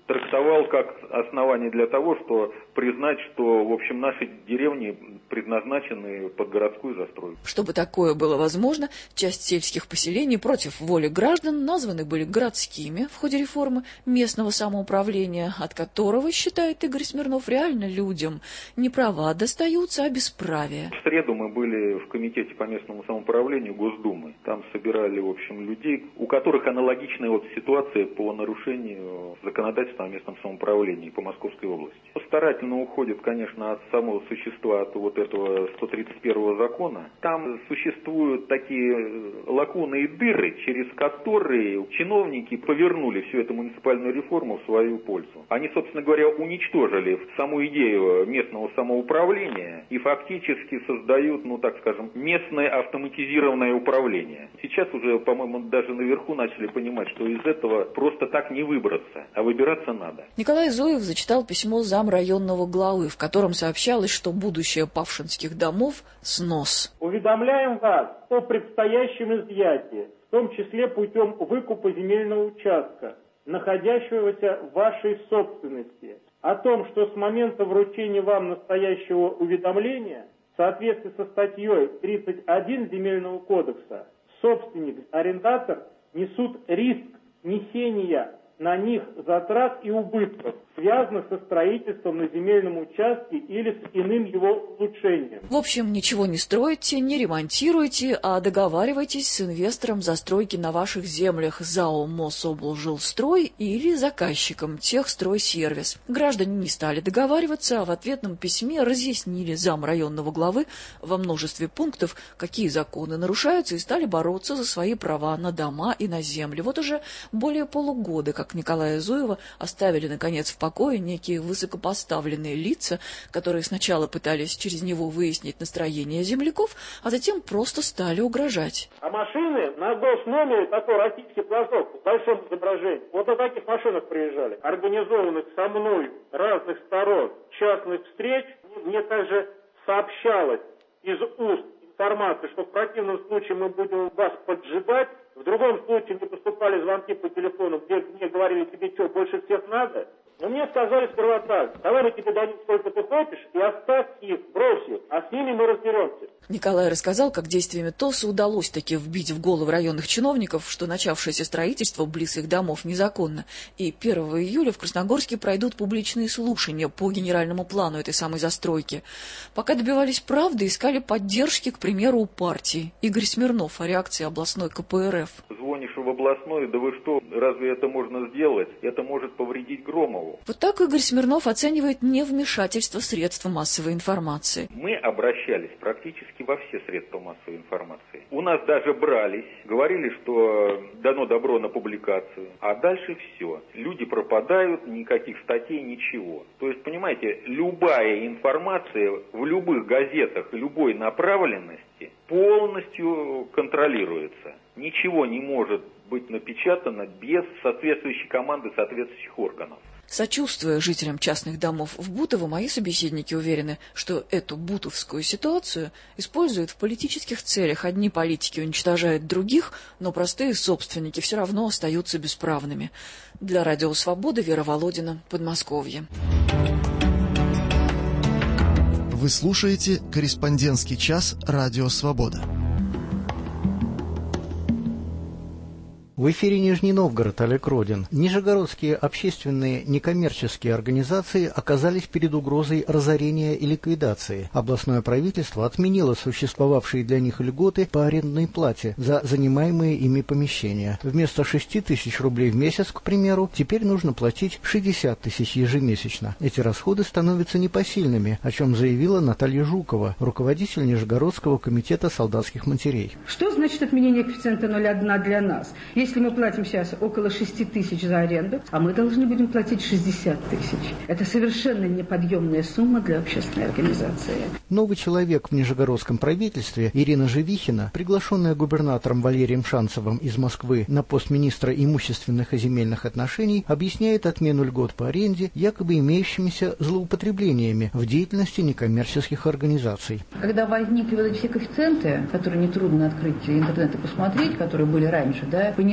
трактовал как основание для того, что признать, что, в общем, наши деревни предназначены под городскую застройку. Чтобы такое было возможно, часть сельских поселений против воли граждан названы были городскими в ходе реформы местного самоуправления, от которого, считает Игорь Смирнов, реально людям не права достаются, а бесправие. В среду мы были в комитете по местному самоуправлению Госдумы. Там собирали, в общем, людей, у которых аналогичная вот ситуация по нарушению законодательства о местном самоуправлении по Московской области. Старательно уходит, конечно, от самого существа, от вот этого 131 закона. Там существуют такие лакуны и дыры, через которые чиновники повернули всю эту муниципальную реформу в свою пользу. Они, собственно говоря, уничтожили саму идею местного самоуправления и фактически создают, ну так скажем, местное автоматизированное управление. Сейчас уже, по-моему, даже наверху начали понимать, что из этого просто так не выбраться, а выбираться надо. Николай Зуев зачитал письмо замрайонного главы, в котором сообщалось, что будущее павшинских домов – снос. Уведомляем вас о предстоящем изъятии, в том числе путем выкупа земельного участка, находящегося в вашей собственности, о том, что с момента вручения вам настоящего уведомления, в соответствии со статьей 31 Земельного кодекса, собственник, арендатор несут риск несения на них затрат и убытков, связанных со строительством на земельном участке или с иным его улучшением. В общем, ничего не строите, не ремонтируйте, а договаривайтесь с инвестором застройки на ваших землях ЗАО Мособлжилстрой или заказчиком Техстройсервис. Граждане не стали договариваться, а в ответном письме разъяснили замрайонного главы во множестве пунктов, какие законы нарушаются, и стали бороться за свои права на дома и на земли. Вот уже более полугода, как Николая Зуева оставили, наконец, в покое некие высокопоставленные лица, которые сначала пытались через него выяснить настроение земляков, а затем просто стали угрожать. А машины на госномере, такой российский платок с большим изображением, вот на таких машинах приезжали, организованных со мной разных сторон частных встреч, мне также сообщалось из уст информации, что в противном случае мы будем вас поджидать. В другом случае мне поступали звонки по телефону, где мне говорили, тебе что, больше всех надо? Но мне сказали сперва так: давай мы тебе дадим сколько ты хочешь, и оставь их, брось их, а с ними мы разберемся. Николай рассказал, как действиями ТОСа удалось таки вбить в головы районных чиновников, что начавшееся строительство близ их домов незаконно, и 1 июля в Красногорске пройдут публичные слушания по генеральному плану этой самой застройки. Пока добивались правды, искали поддержки, к примеру, у партии. Игорь Смирнов о реакции областной КПРФ. Звонишь в областной, да вы что, разве это можно сделать? Это может повредить Громову. Вот так Игорь Смирнов оценивает невмешательство средств массовой информации. Мы обращались практически во все средства массовой информации. У нас даже брались, говорили, что дано добро на публикацию, а дальше все. Люди пропадают, никаких статей, ничего. То есть, понимаете, любая информация в любых газетах любой направленности полностью контролируется. Ничего не может быть напечатано без соответствующей команды соответствующих органов. Сочувствуя жителям частных домов в Бутово, мои собеседники уверены, что эту бутовскую ситуацию используют в политических целях. Одни политики уничтожают других, но простые собственники все равно остаются бесправными. Для Радио Свобода Вера Володина, Подмосковье. Вы слушаете «Корреспондентский час» Радио Свобода. В эфире Нижний Новгород, Олег Родин. Нижегородские общественные некоммерческие организации оказались перед угрозой разорения и ликвидации. Областное правительство отменило существовавшие для них льготы по арендной плате за занимаемые ими помещения. Вместо 6 тысяч рублей в месяц, к примеру, теперь нужно платить 60 тысяч ежемесячно. Эти расходы становятся непосильными, о чем заявила Наталья Жукова, руководитель Нижегородского комитета солдатских матерей. Что значит отменение коэффициента 0,1 для нас? Если мы платим сейчас около 6 тысяч за аренду, а мы должны будем платить 60 тысяч. Это совершенно неподъемная сумма для общественной организации. Новый человек в Нижегородском правительстве, Ирина Живихина, приглашенная губернатором Валерием Шанцевым из Москвы на пост министра имущественных и земельных отношений, объясняет отмену льгот по аренде якобы имеющимися злоупотреблениями в деятельности некоммерческих организаций. Когда возникли вот эти все коэффициенты, которые нетрудно открыть интернет и посмотреть, которые были раньше, да, понижение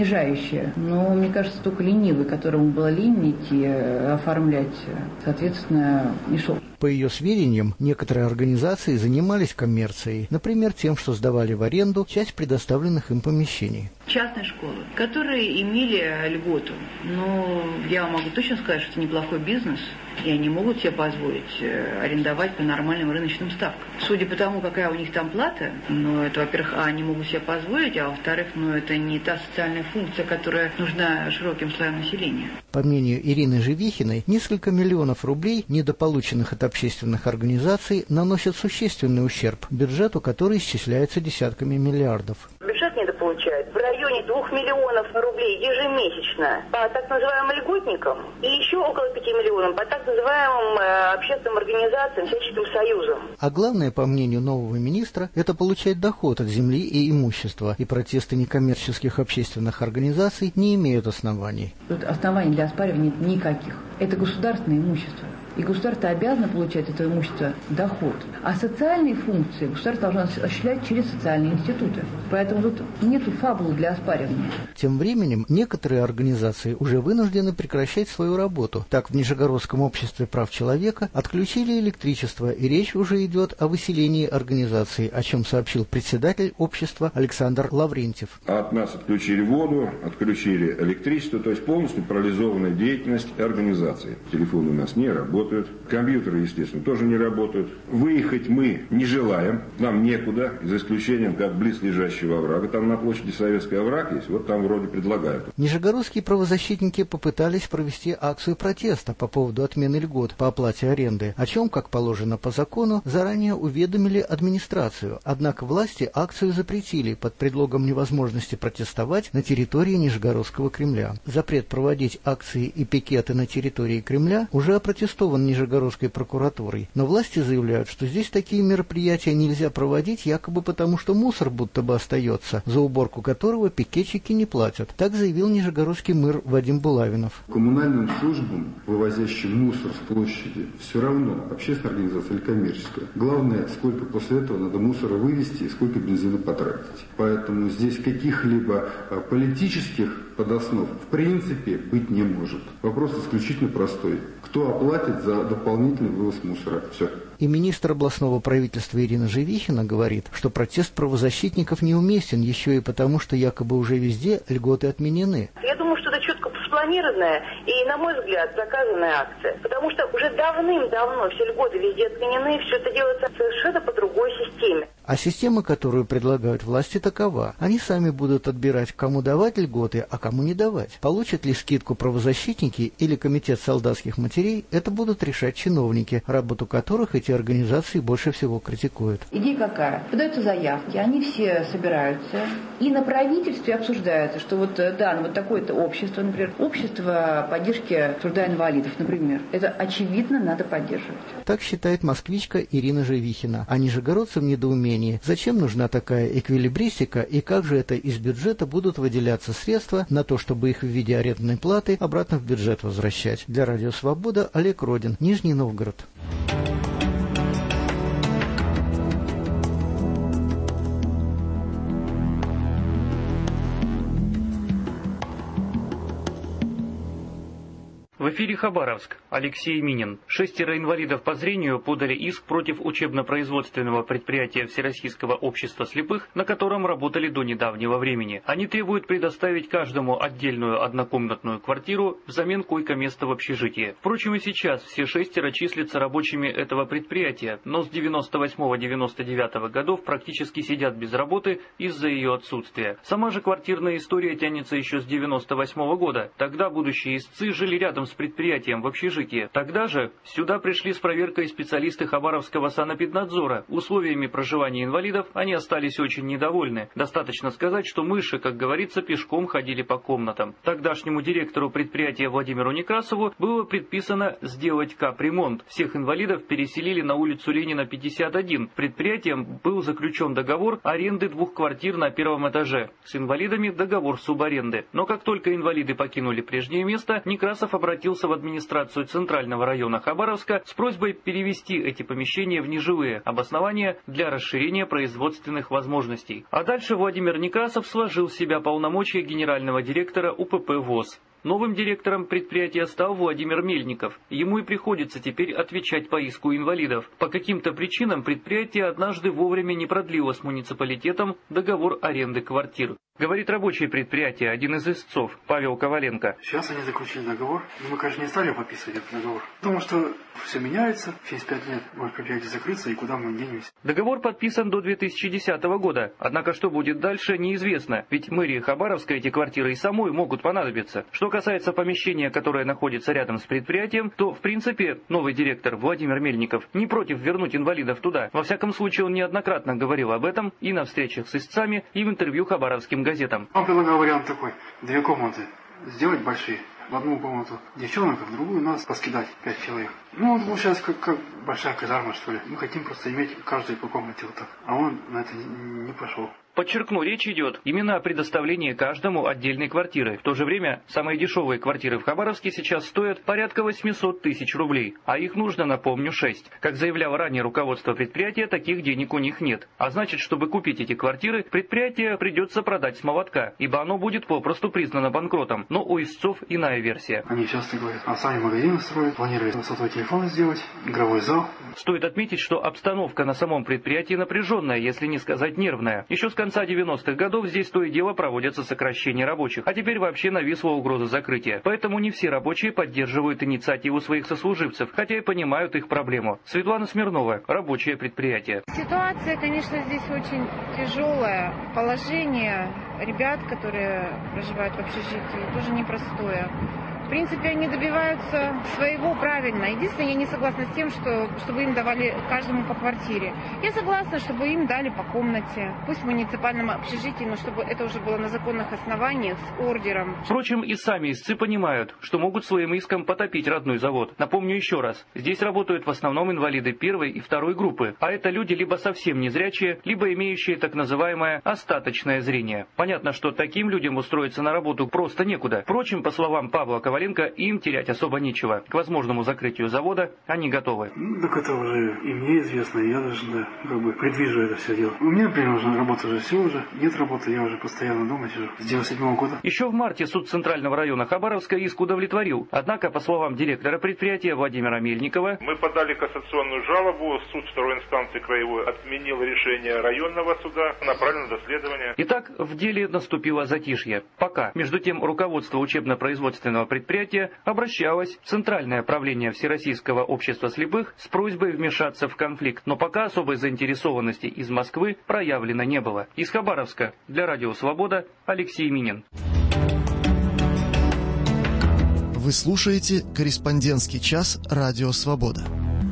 опережающее. Но, мне кажется, только ленивый, которому было лень идти оформлять, соответственно, не шел. По ее сведениям, некоторые организации занимались коммерцией, например, тем, что сдавали в аренду часть предоставленных им помещений. Частные школы, которые имели льготу. Но я могу точно сказать, что это неплохой бизнес, и они могут себе позволить арендовать по нормальным рыночным ставкам. Судя по тому, какая у них там плата, это, во-первых, они могут себе позволить, а во-вторых, это не та социальная функция, которая нужна широким слоям населения. По мнению Ирины Живихиной, несколько миллионов рублей, недополученных от общественных организаций, наносят существенный ущерб бюджету, который исчисляется десятками миллиардов. Бюджет недополучает в районе 2 миллионов рублей ежемесячно по так называемым льготникам и еще около 5 миллионов по так называемым общественным организациям, всяческим союзам. А главное, по мнению нового министра, это получать доход от земли и имущества, и протесты некоммерческих общественных организаций не имеют оснований. Тут оснований для оспаривания нет никаких. Это государственное имущество. И государство обязано получать от этого имущества доход. А социальные функции государство должно осуществлять через социальные институты. Поэтому тут нет фабулы для оспаривания. Тем временем некоторые организации уже вынуждены прекращать свою работу. Так, в Нижегородском обществе прав человека отключили электричество, и речь уже идет о выселении организации, о чем сообщил председатель общества Александр Лаврентьев. От нас отключили воду, отключили электричество, то есть полностью парализованная деятельность организации. Телефоны у нас не работают. Компьютеры, естественно, тоже не работают. Выехать мы не желаем, нам некуда, за исключением как близлежащего оврага. Там на площади Советский овраг есть, вот там вроде предлагают. Нижегородские правозащитники попытались провести акцию протеста по поводу отмены льгот по оплате аренды, о чем, как положено по закону, заранее уведомили администрацию. Однако власти акцию запретили под предлогом невозможности протестовать на территории Нижегородского Кремля. Запрет проводить акции и пикеты на территории Кремля уже опротестован Нижегородской прокуратурой, но власти заявляют, что здесь такие мероприятия нельзя проводить якобы потому, что мусор будто бы остается, за уборку которого пикетчики не платят. Так заявил нижегородский мэр Вадим Булавинов. Коммунальным службам, вывозящим мусор с площади, все равно, общественная организация или коммерческая. Главное, сколько после этого надо мусора вывести и сколько бензина потратить. Поэтому здесь каких-либо политических подоснов в принципе быть не может. Вопрос исключительно простой. Кто оплатит за дополнительный вывоз мусора? Все. И министр областного правительства Ирина Живихина говорит, что протест правозащитников неуместен еще и потому, что якобы уже везде льготы отменены. Я думаю, что это четко спланированная и, на мой взгляд, заказанная акция. Потому что уже давным-давно все льготы везде отменены, все это делается совершенно по другой системе. А система, которую предлагают власти, такова. Они сами будут отбирать, кому давать льготы, а кому не давать. Получат ли скидку правозащитники или комитет солдатских матерей, это будут решать чиновники, работу которых эти организации больше всего критикуют. Идея какая? Подаются заявки, они все собираются, и на правительстве обсуждается, что вот такое-то общество, например, общество поддержки труда инвалидов, например. Это очевидно надо поддерживать. Так считает москвичка Ирина Живихина. А нижегородцам недоумение. Зачем нужна такая эквилибристика и как же это из бюджета будут выделяться средства на то, чтобы их в виде арендной платы обратно в бюджет возвращать? Для Радио Свобода Олег Родин, Нижний Новгород. В эфире Хабаровск. Алексей Минин. 6 инвалидов по зрению подали иск против учебно-производственного предприятия Всероссийского общества слепых, на котором работали до недавнего времени. Они требуют предоставить каждому отдельную однокомнатную квартиру взамен койко-места в общежитии. Впрочем, и сейчас все 6 числятся рабочими этого предприятия, но с 98-99 годов практически сидят без работы из-за ее отсутствия. Сама же квартирная история тянется еще с 98 года. Тогда будущие истцы жили рядом с предприятием в общежитии. Тогда же сюда пришли с проверкой специалисты Хабаровского санэпиднадзора. Условиями проживания инвалидов они остались очень недовольны. Достаточно сказать, что мыши, как говорится, пешком ходили по комнатам. Тогдашнему директору предприятия Владимиру Некрасову было предписано сделать капремонт. Всех инвалидов переселили на улицу Ленина, 51. Предприятием был заключен договор аренды 2 квартир на 1-м этаже. С инвалидами договор субаренды. Но как только инвалиды покинули прежнее место, Некрасов обратился обратился в администрацию Центрального района Хабаровска с просьбой перевести эти помещения в неживые обоснования для расширения производственных возможностей. А дальше Владимир Некрасов сложил в себя полномочия генерального директора УПП ВОС. Новым директором предприятия стал Владимир Мельников. Ему и приходится теперь отвечать по иску инвалидов. По каким-то причинам предприятие однажды вовремя не продлило с муниципалитетом договор аренды квартир. Говорит рабочее предприятие, один из истцов, Павел Коваленко. Сейчас они заключили договор, но мы, конечно, не стали подписывать этот договор. Потому что все меняется, через 5 лет может предприятие закрыться, и куда мы денемся. Договор подписан до 2010 года. Однако что будет дальше, неизвестно. Ведь мэрии Хабаровска эти квартиры и самой могут понадобиться. Что касается помещения, которое находится рядом с предприятием, то, в принципе, новый директор Владимир Мельников не против вернуть инвалидов туда. Во всяком случае, он неоднократно говорил об этом и на встречах с истцами, и в интервью хабаровским газетам. Он предлагал вариант такой: 2 комнаты сделать большие. В одну комнату девчонок, а в другую нас поскидать 5 человек. Ну, он получается как большая казарма, что ли. Мы хотим просто иметь каждый по комнате вот так. А он на это не пошел. Подчеркну, речь идет именно о предоставлении каждому отдельной квартиры. В то же время самые дешевые квартиры в Хабаровске сейчас стоят порядка 800 тысяч рублей, а их нужно, напомню, 6. Как заявляло ранее руководство предприятия, таких денег у них нет. А значит, чтобы купить эти квартиры, предприятие придется продать с молотка, ибо оно будет попросту признано банкротом. Но у истцов иная версия. Они часто говорят, а сами магазины строят, планируют сотовый телефон сделать, игровой зал. Стоит отметить, что обстановка на самом предприятии напряженная, если не сказать нервная. Еще с конца 90-х годов здесь то и дело проводятся сокращения рабочих, а теперь вообще нависла угроза закрытия. Поэтому не все рабочие поддерживают инициативу своих сослуживцев, хотя и понимают их проблему. Светлана Смирнова, рабочее предприятие. Ситуация, конечно, здесь очень тяжелая. Положение ребят, которые проживают в общежитии, тоже непростое. В принципе, они добиваются своего правильно. Единственное, я не согласна с тем, чтобы им давали каждому по квартире. Я согласна, чтобы им дали по комнате. Пусть в муниципальном общежитии, но чтобы это уже было на законных основаниях, с ордером. Впрочем, и сами истцы понимают, что могут своим иском потопить родной завод. Напомню еще раз, здесь работают в основном инвалиды 1-й и 2-й группы, а это люди либо совсем незрячие, либо имеющие так называемое остаточное зрение. Понятно, что таким людям устроиться на работу просто некуда. Впрочем, по словам Павла Коваленко, им терять особо нечего. К возможному закрытию завода они готовы. Так это уже и мне известно, и я даже предвижу это все дело. У меня, например, уже работа уже все уже. Нет работы, я уже постоянно дома сижу. С 97 года. Еще в марте суд Центрального района Хабаровска иск удовлетворил. Однако, по словам директора предприятия Владимира Мельникова, мы подали кассационную жалобу. Суд второй инстанции краевой отменил решение районного суда, направлено на доследование. Итак, в деле наступило затишье. Пока. Между тем, руководство учебно-производственного предприятия обращалось в Центральное правление Всероссийского общества слепых с просьбой вмешаться в конфликт, но пока особой заинтересованности из Москвы проявлено не было. Из Хабаровска для Радио Свобода Алексей Минин. Вы слушаете «Корреспондентский час» Радио Свобода.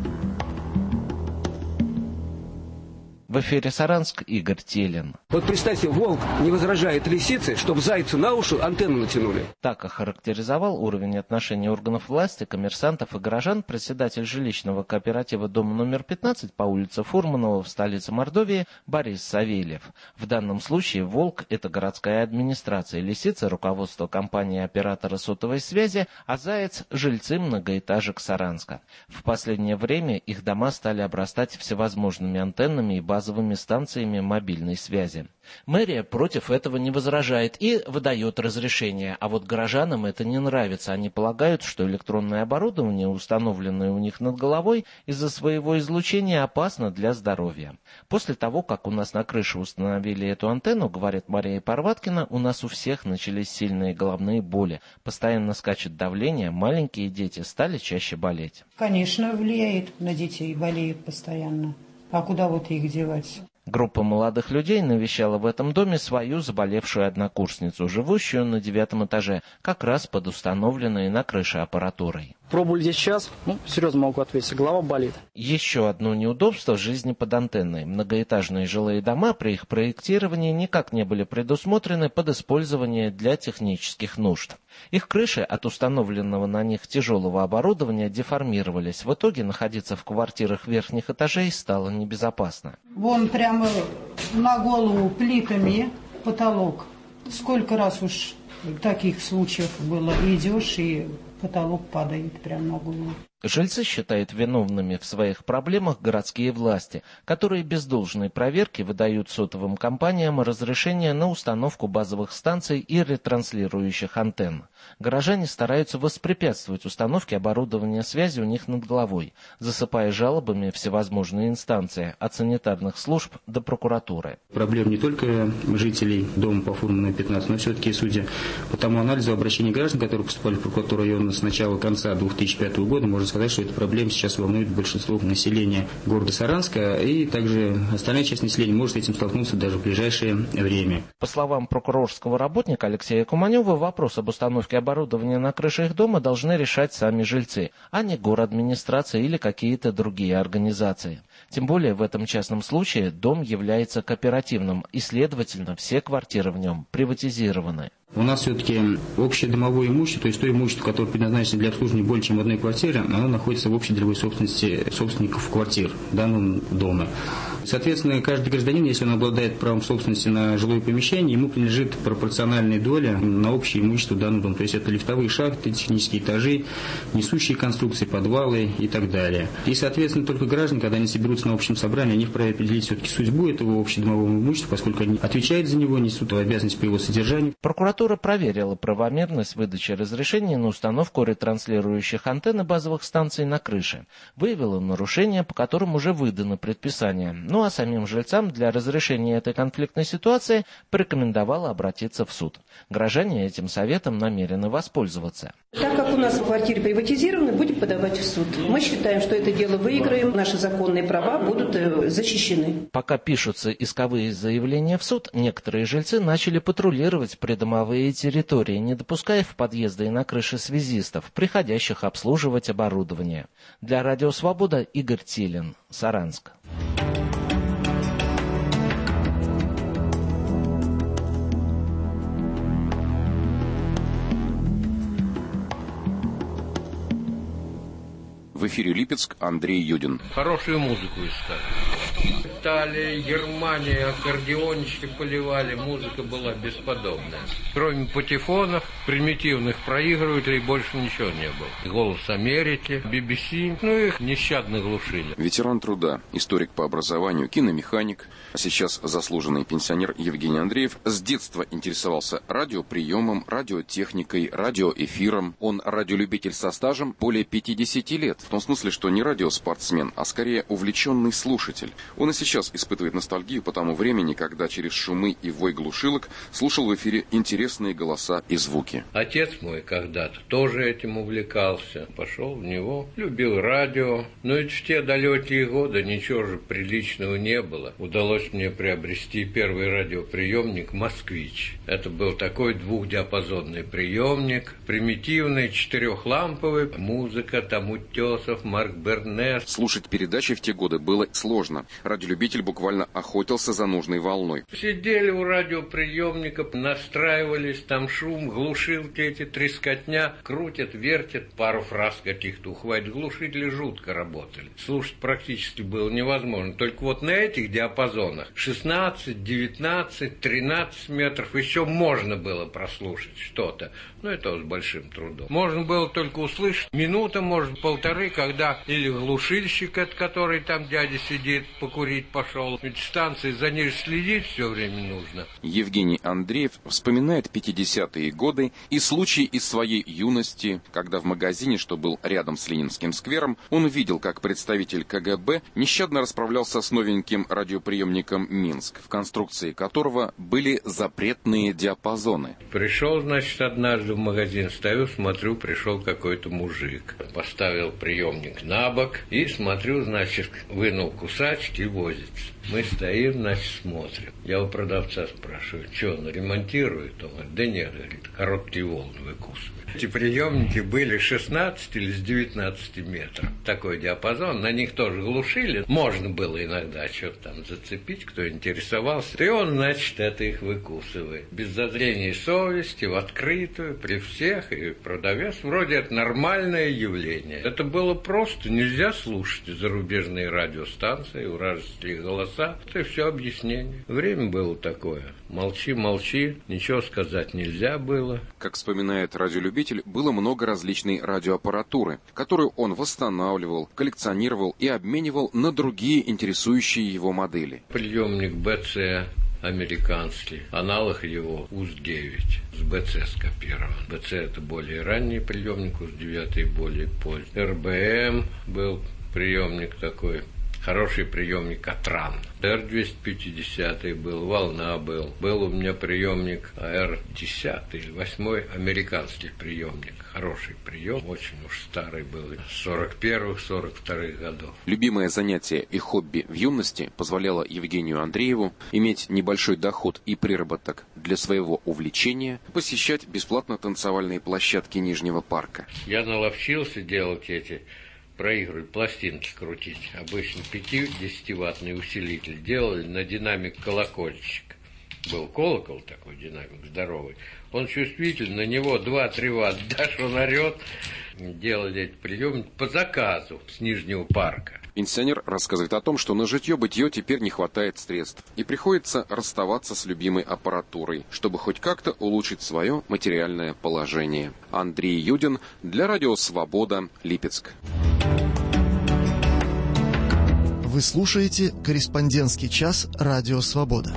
В эфире Саранск, Игорь Телин. Вот представьте, волк не возражает лисице, чтобы зайцу на уши антенну натянули. Так охарактеризовал уровень отношений органов власти, коммерсантов и горожан председатель жилищного кооператива «Дом номер 15» по улице Фурманова в столице Мордовии Борис Савельев. В данном случае волк – это городская администрация, лисица – руководство компании оператора сотовой связи, а заяц – жильцы многоэтажек Саранска. В последнее время их дома стали обрастать всевозможными антеннами и базовыми станциями мобильной связи. Мэрия против этого не возражает и выдает разрешение, а вот горожанам это не нравится. Они полагают, что электронное оборудование, установленное у них над головой, из-за своего излучения опасно для здоровья. После того, как у нас на крыше установили эту антенну, говорит Мария Парваткина, у нас у всех начались сильные головные боли. Постоянно скачет давление, маленькие дети стали чаще болеть. Конечно, влияет на детей, болеют постоянно. А куда вот их девать? Группа молодых людей навещала в этом доме свою заболевшую однокурсницу, живущую на 9 этаже, как раз под установленной на крыше аппаратурой. Пробовали здесь час, серьезно могу ответить, голова болит. Еще одно неудобство в жизни под антенной. Многоэтажные жилые дома при их проектировании никак не были предусмотрены под использование для технических нужд. Их крыши от установленного на них тяжелого оборудования деформировались. В итоге находиться в квартирах верхних этажей стало небезопасно. Вон прямо на голову плитами потолок. Сколько раз уж таких случаев было. Идешь и потолок падает прямо на голову. Жильцы считают виновными в своих проблемах городские власти, которые без должной проверки выдают сотовым компаниям разрешение на установку базовых станций и ретранслирующих антенн. Горожане стараются воспрепятствовать установке оборудования связи у них над головой, засыпая жалобами всевозможные инстанции, от санитарных служб до прокуратуры. Проблем не только жителей дома по Фурмановой 15, но все-таки, судя по тому анализу обращений граждан, которые поступали в прокуратуру района с начала-конца 2005 года, можно сказать, что эта проблема сейчас волнует большинство населения города Саранска, и также остальная часть населения может с этим столкнуться даже в ближайшее время. По словам прокурорского работника Алексея Куманева, вопрос об установке оборудования на крыше их дома должны решать сами жильцы, а не городадминистрация или какие-то другие организации. Тем более в этом частном случае дом является кооперативным, и, следовательно, все квартиры в нем приватизированы. У нас все-таки общее домовое имущество, то есть то имущество, которое предназначено для обслуживания более чем одной квартиры, оно находится в общей долевой собственности собственников квартир в данном доме. Соответственно, каждый гражданин, если он обладает правом собственности на жилое помещение, ему принадлежит пропорциональная доля на общее имущество данного дома. То есть это лифтовые шахты, технические этажи, несущие конструкции, подвалы и так далее. И, соответственно, только граждане, когда они соберутся на общем собрании, они вправе определить все-таки судьбу этого общедомового имущества, поскольку они отвечают за него, несут обязанность по его содержанию. Прокуратура проверила правомерность выдачи разрешений на установку ретранслирующих антенн и базовых станций на крыше. Выявила нарушения, по которым уже выдано предписание. Ну а самим жильцам для разрешения этой конфликтной ситуации порекомендовала обратиться в суд. Граждане этим советом намерены воспользоваться. Так как у нас квартиры приватизированы, будем подавать в суд. Мы считаем, что это дело выиграем, наши законные права будут защищены. Пока пишутся исковые заявления в суд, некоторые жильцы начали патрулировать придомовые территории, не допуская в подъезды и на крыши связистов, приходящих обслуживать оборудование. Для Радио Свобода Игорь Тилин, Саранск. В эфире Липецк, Андрей Юдин. Хорошую музыку искали. Италия, Германия, аккордеончики поливали, музыка была бесподобная. Кроме патефонов, примитивных проигрывателей больше ничего не было. «Голос Америки», BBC, их нещадно глушили. Ветеран труда, историк по образованию, киномеханик, а сейчас заслуженный пенсионер Евгений Андреев с детства интересовался радиоприемом, радиотехникой, радиоэфиром. Он радиолюбитель со стажем более 50 лет. В том смысле, что не радиоспортсмен, а скорее увлеченный слушатель. Он и сейчас испытывает ностальгию по тому времени, когда через шумы и вой глушилок слушал в эфире интересные голоса и звуки. Отец мой когда-то тоже этим увлекался. Пошел в него, любил радио. Но ведь в те далекие годы ничего же приличного не было. Удалось мне приобрести первый радиоприемник «Москвич». Это был такой двухдиапазонный приемник, примитивный, четырехламповый. Музыка там Утесов, Марк Бернес. Слушать передачи в те годы было сложно. Радиолюбитель буквально охотился за нужной волной. Сидели у радиоприемника, настраивались, там шум, глушилки эти, трескотня, крутят, вертят, пару фраз каких-то ухватит. Глушители жутко работали. Слушать практически было невозможно. Только вот на этих диапазонах 16, 19, 13 метров еще можно было прослушать что-то. Но это с большим трудом. Можно было только услышать минута, может, полторы, когда или глушильщик, от который там дядя сидит, покурить пошел. Ведь станции за ней следить все время нужно. Евгений Андреев вспоминает 50-е годы и случай из своей юности, когда в магазине, что был рядом с Ленинским сквером, он видел, как представитель КГБ нещадно расправлялся с новеньким радиоприемником «Минск», в конструкции которого были запретные диапазоны. Пришел, значит, однажды в магазин, стою, смотрю, пришел какой-то мужик. Поставил приемник на бок и смотрю, значит, вынул кусачки и возится. Мы стоим, значит, смотрим. Я у продавца спрашиваю, что он ремонтирует? Он говорит, да нет, говорит, короткие волны выкусывает. Эти приемники были 16 или с 19 метров. Такой диапазон, на них тоже глушили. Можно было иногда что-то там зацепить, кто интересовался. И он, значит, это их выкусывает. Без зазрения совести, в открытую, при всех. И продавец, вроде это нормальное явление. Это было просто, нельзя слушать зарубежные радиостанции. У разные голоса. Это все объяснение. Время было такое. Молчи, молчи, ничего сказать нельзя было. Как вспоминает радиолюбитель, было много различной радиоаппаратуры, которую он восстанавливал, коллекционировал и обменивал на другие интересующие его модели. Приемник БЦ американский, аналог его УЗ-9, с БЦ скопирован. БЦ это более ранний приемник, УЗ-9 более поздний. РБМ был приемник такой, хороший приемник Атран. Р-250 был, Волна был. Был у меня приемник АР-10 или 8 американский приемник. Хороший прием, очень уж старый был, 41-42 годов. Любимое занятие и хобби в юности позволяло Евгению Андрееву иметь небольшой доход и приработок для своего увлечения, посещать бесплатно танцевальные площадки Нижнего парка. Я наловчился делать проигрывать, пластинки крутить. Обычно 5-10-ваттный усилитель делали на динамик колокольчик. Был колокол такой, динамик здоровый. Он чувствитель, на него 2-3 ватта. Дашь, он орет. Делали эти приемы по заказу с Нижнего парка. Пенсионер рассказывает о том, что на житье-бытие теперь не хватает средств. И приходится расставаться с любимой аппаратурой, чтобы хоть как-то улучшить свое материальное положение. Андрей Юдин для радио «Свобода», Липецк. Вы слушаете «Корреспондентский час» радио «Свобода».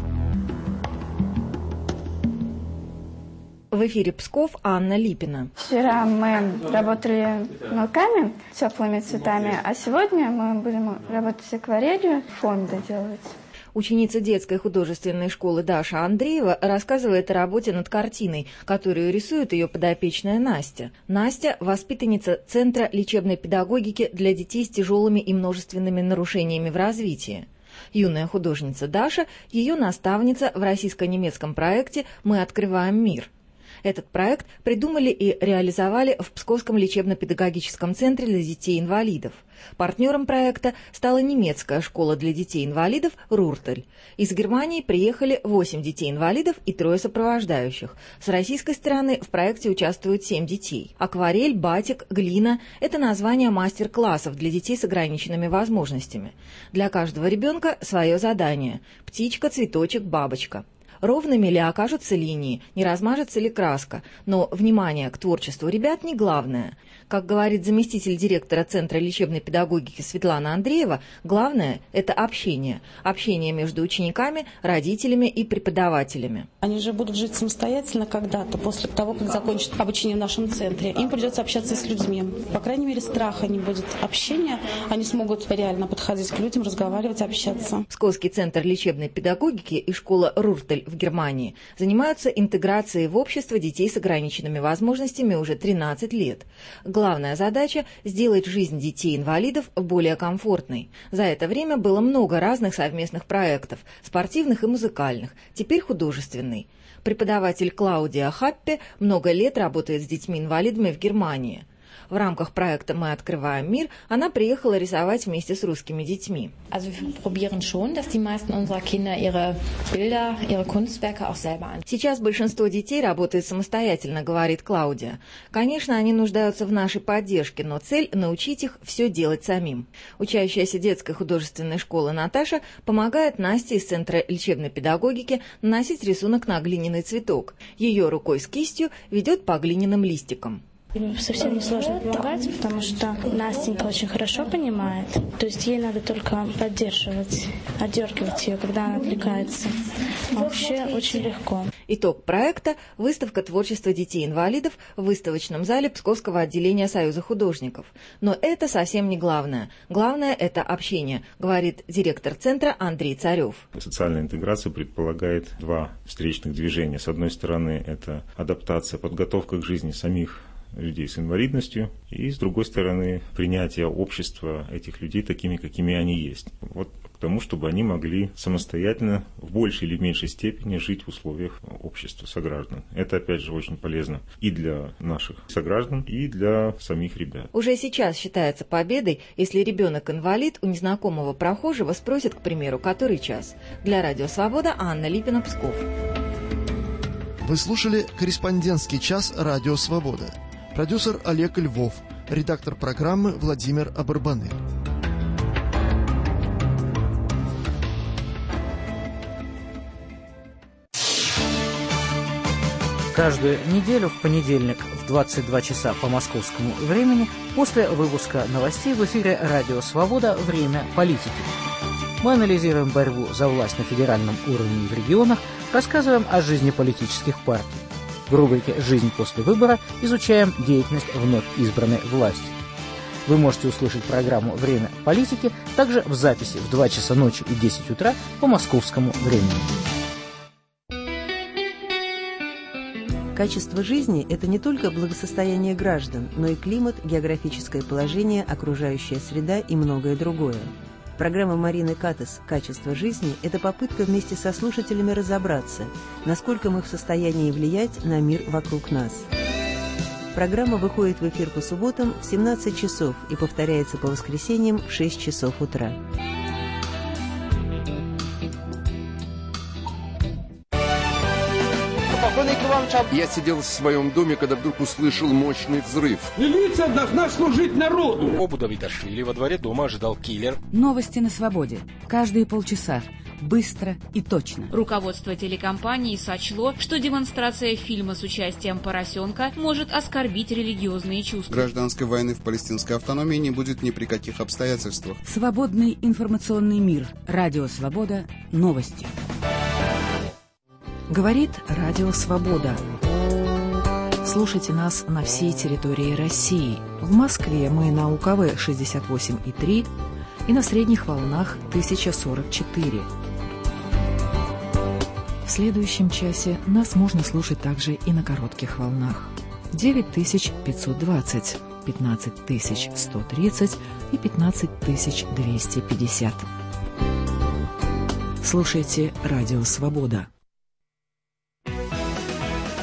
В эфире Псков, Анна Липина. Вчера мы работали мелками, теплыми цветами, а сегодня мы будем работать с акварелью, фонды делать. Ученица детской художественной школы Даша Андреева рассказывает о работе над картиной, которую рисует ее подопечная Настя. Настя – воспитанница Центра лечебной педагогики для детей с тяжелыми и множественными нарушениями в развитии. Юная художница Даша – ее наставница в российско-немецком проекте «Мы открываем мир». Этот проект придумали и реализовали в Псковском лечебно-педагогическом центре для детей-инвалидов. Партнером проекта стала немецкая школа для детей-инвалидов «Руртель». Из Германии приехали 8 детей-инвалидов и 3 сопровождающих. С российской стороны в проекте участвуют 7 детей. Акварель, батик, глина – это названия мастер-классов для детей с ограниченными возможностями. Для каждого ребенка свое задание – птичка, цветочек, бабочка. Ровными ли окажутся линии, не размажется ли краска, но внимание к творчеству ребят не главное. Как говорит заместитель директора Центра лечебной педагогики Светлана Андреева, главное – это общение. Общение между учениками, родителями и преподавателями. Они же будут жить самостоятельно когда-то, после того, как закончат обучение в нашем центре. Им придется общаться с людьми. По крайней мере, страха не будет общения. Они смогут реально подходить к людям, разговаривать, общаться. Псковский центр лечебной педагогики и школа «Руртель» в Германии занимаются интеграцией в общество детей с ограниченными возможностями уже 13 лет. Главная задача – сделать жизнь детей-инвалидов более комфортной. За это время было много разных совместных проектов – спортивных и музыкальных, теперь художественный. Преподаватель Клаудия Хаппе много лет работает с детьми-инвалидами в Германии. В рамках проекта «Мы открываем мир» она приехала рисовать вместе с русскими детьми. Сейчас большинство детей работает самостоятельно, говорит Клаудия. Конечно, они нуждаются в нашей поддержке, но цель – научить их все делать самим. Учащаяся детской художественной школы Наташа помогает Насте из Центра лечебной педагогики наносить рисунок на глиняный цветок. Ее рукой с кистью ведет по глиняным листикам. Совсем не сложно помогать, потому что Настенька очень хорошо понимает. То есть ей надо только поддерживать, отдергивать ее, когда она отвлекается. Вообще очень легко. Итог проекта – выставка творчества детей-инвалидов в выставочном зале Псковского отделения Союза художников. Но это совсем не главное. Главное – это общение, говорит директор центра Андрей Царев. Социальная интеграция предполагает два встречных движения. С одной стороны, это адаптация, подготовка к жизни самих людей с инвалидностью, и, с другой стороны, принятие общества этих людей такими, какими они есть. Вот к тому, чтобы они могли самостоятельно в большей или меньшей степени жить в условиях общества сограждан. Это, опять же, очень полезно и для наших сограждан, и для самих ребят. Уже сейчас считается победой, если ребенок-инвалид у незнакомого прохожего спросит, к примеру, который час. Для Радио Свобода Анна Липина, Псков. Вы слушали «Корреспондентский час» Радио Свобода. Продюсер Олег Львов, редактор программы Владимир Абарбанель. Каждую неделю в понедельник в 22 часа по московскому времени после выпуска новостей в эфире «Радио Свобода. Время политики». Мы анализируем борьбу за власть на федеральном уровне и в регионах, рассказываем о жизни политических партий. В рубрике «Жизнь после выбора» изучаем деятельность вновь избранной власти. Вы можете услышать программу «Время политики» также в записи в 2 часа ночи и 10 утра по московскому времени. Качество жизни – это не только благосостояние граждан, но и климат, географическое положение, окружающая среда и многое другое. Программа Марины Катас «Качество жизни» – это попытка вместе со слушателями разобраться, насколько мы в состоянии влиять на мир вокруг нас. Программа выходит в эфир по субботам в 17 часов и повторяется по воскресеньям в 6 часов утра. Я сидел в своем доме, когда вдруг услышал мощный взрыв. Милиция должна служить народу. Оба Давидашвили во дворе дома ожидал киллер. Новости на свободе. Каждые полчаса. Быстро и точно. Руководство телекомпании сочло, что демонстрация фильма с участием поросенка может оскорбить религиозные чувства. Гражданской войны в палестинской автономии не будет ни при каких обстоятельствах. Свободный информационный мир. Радио Свобода. Новости. Говорит Радио Свобода. Слушайте нас на всей территории России. В Москве мы на УКВ 68,3 и на средних волнах 1044. В следующем часе нас можно слушать также и на коротких волнах. 9520, 15130 и 15250. Слушайте Радио Свобода.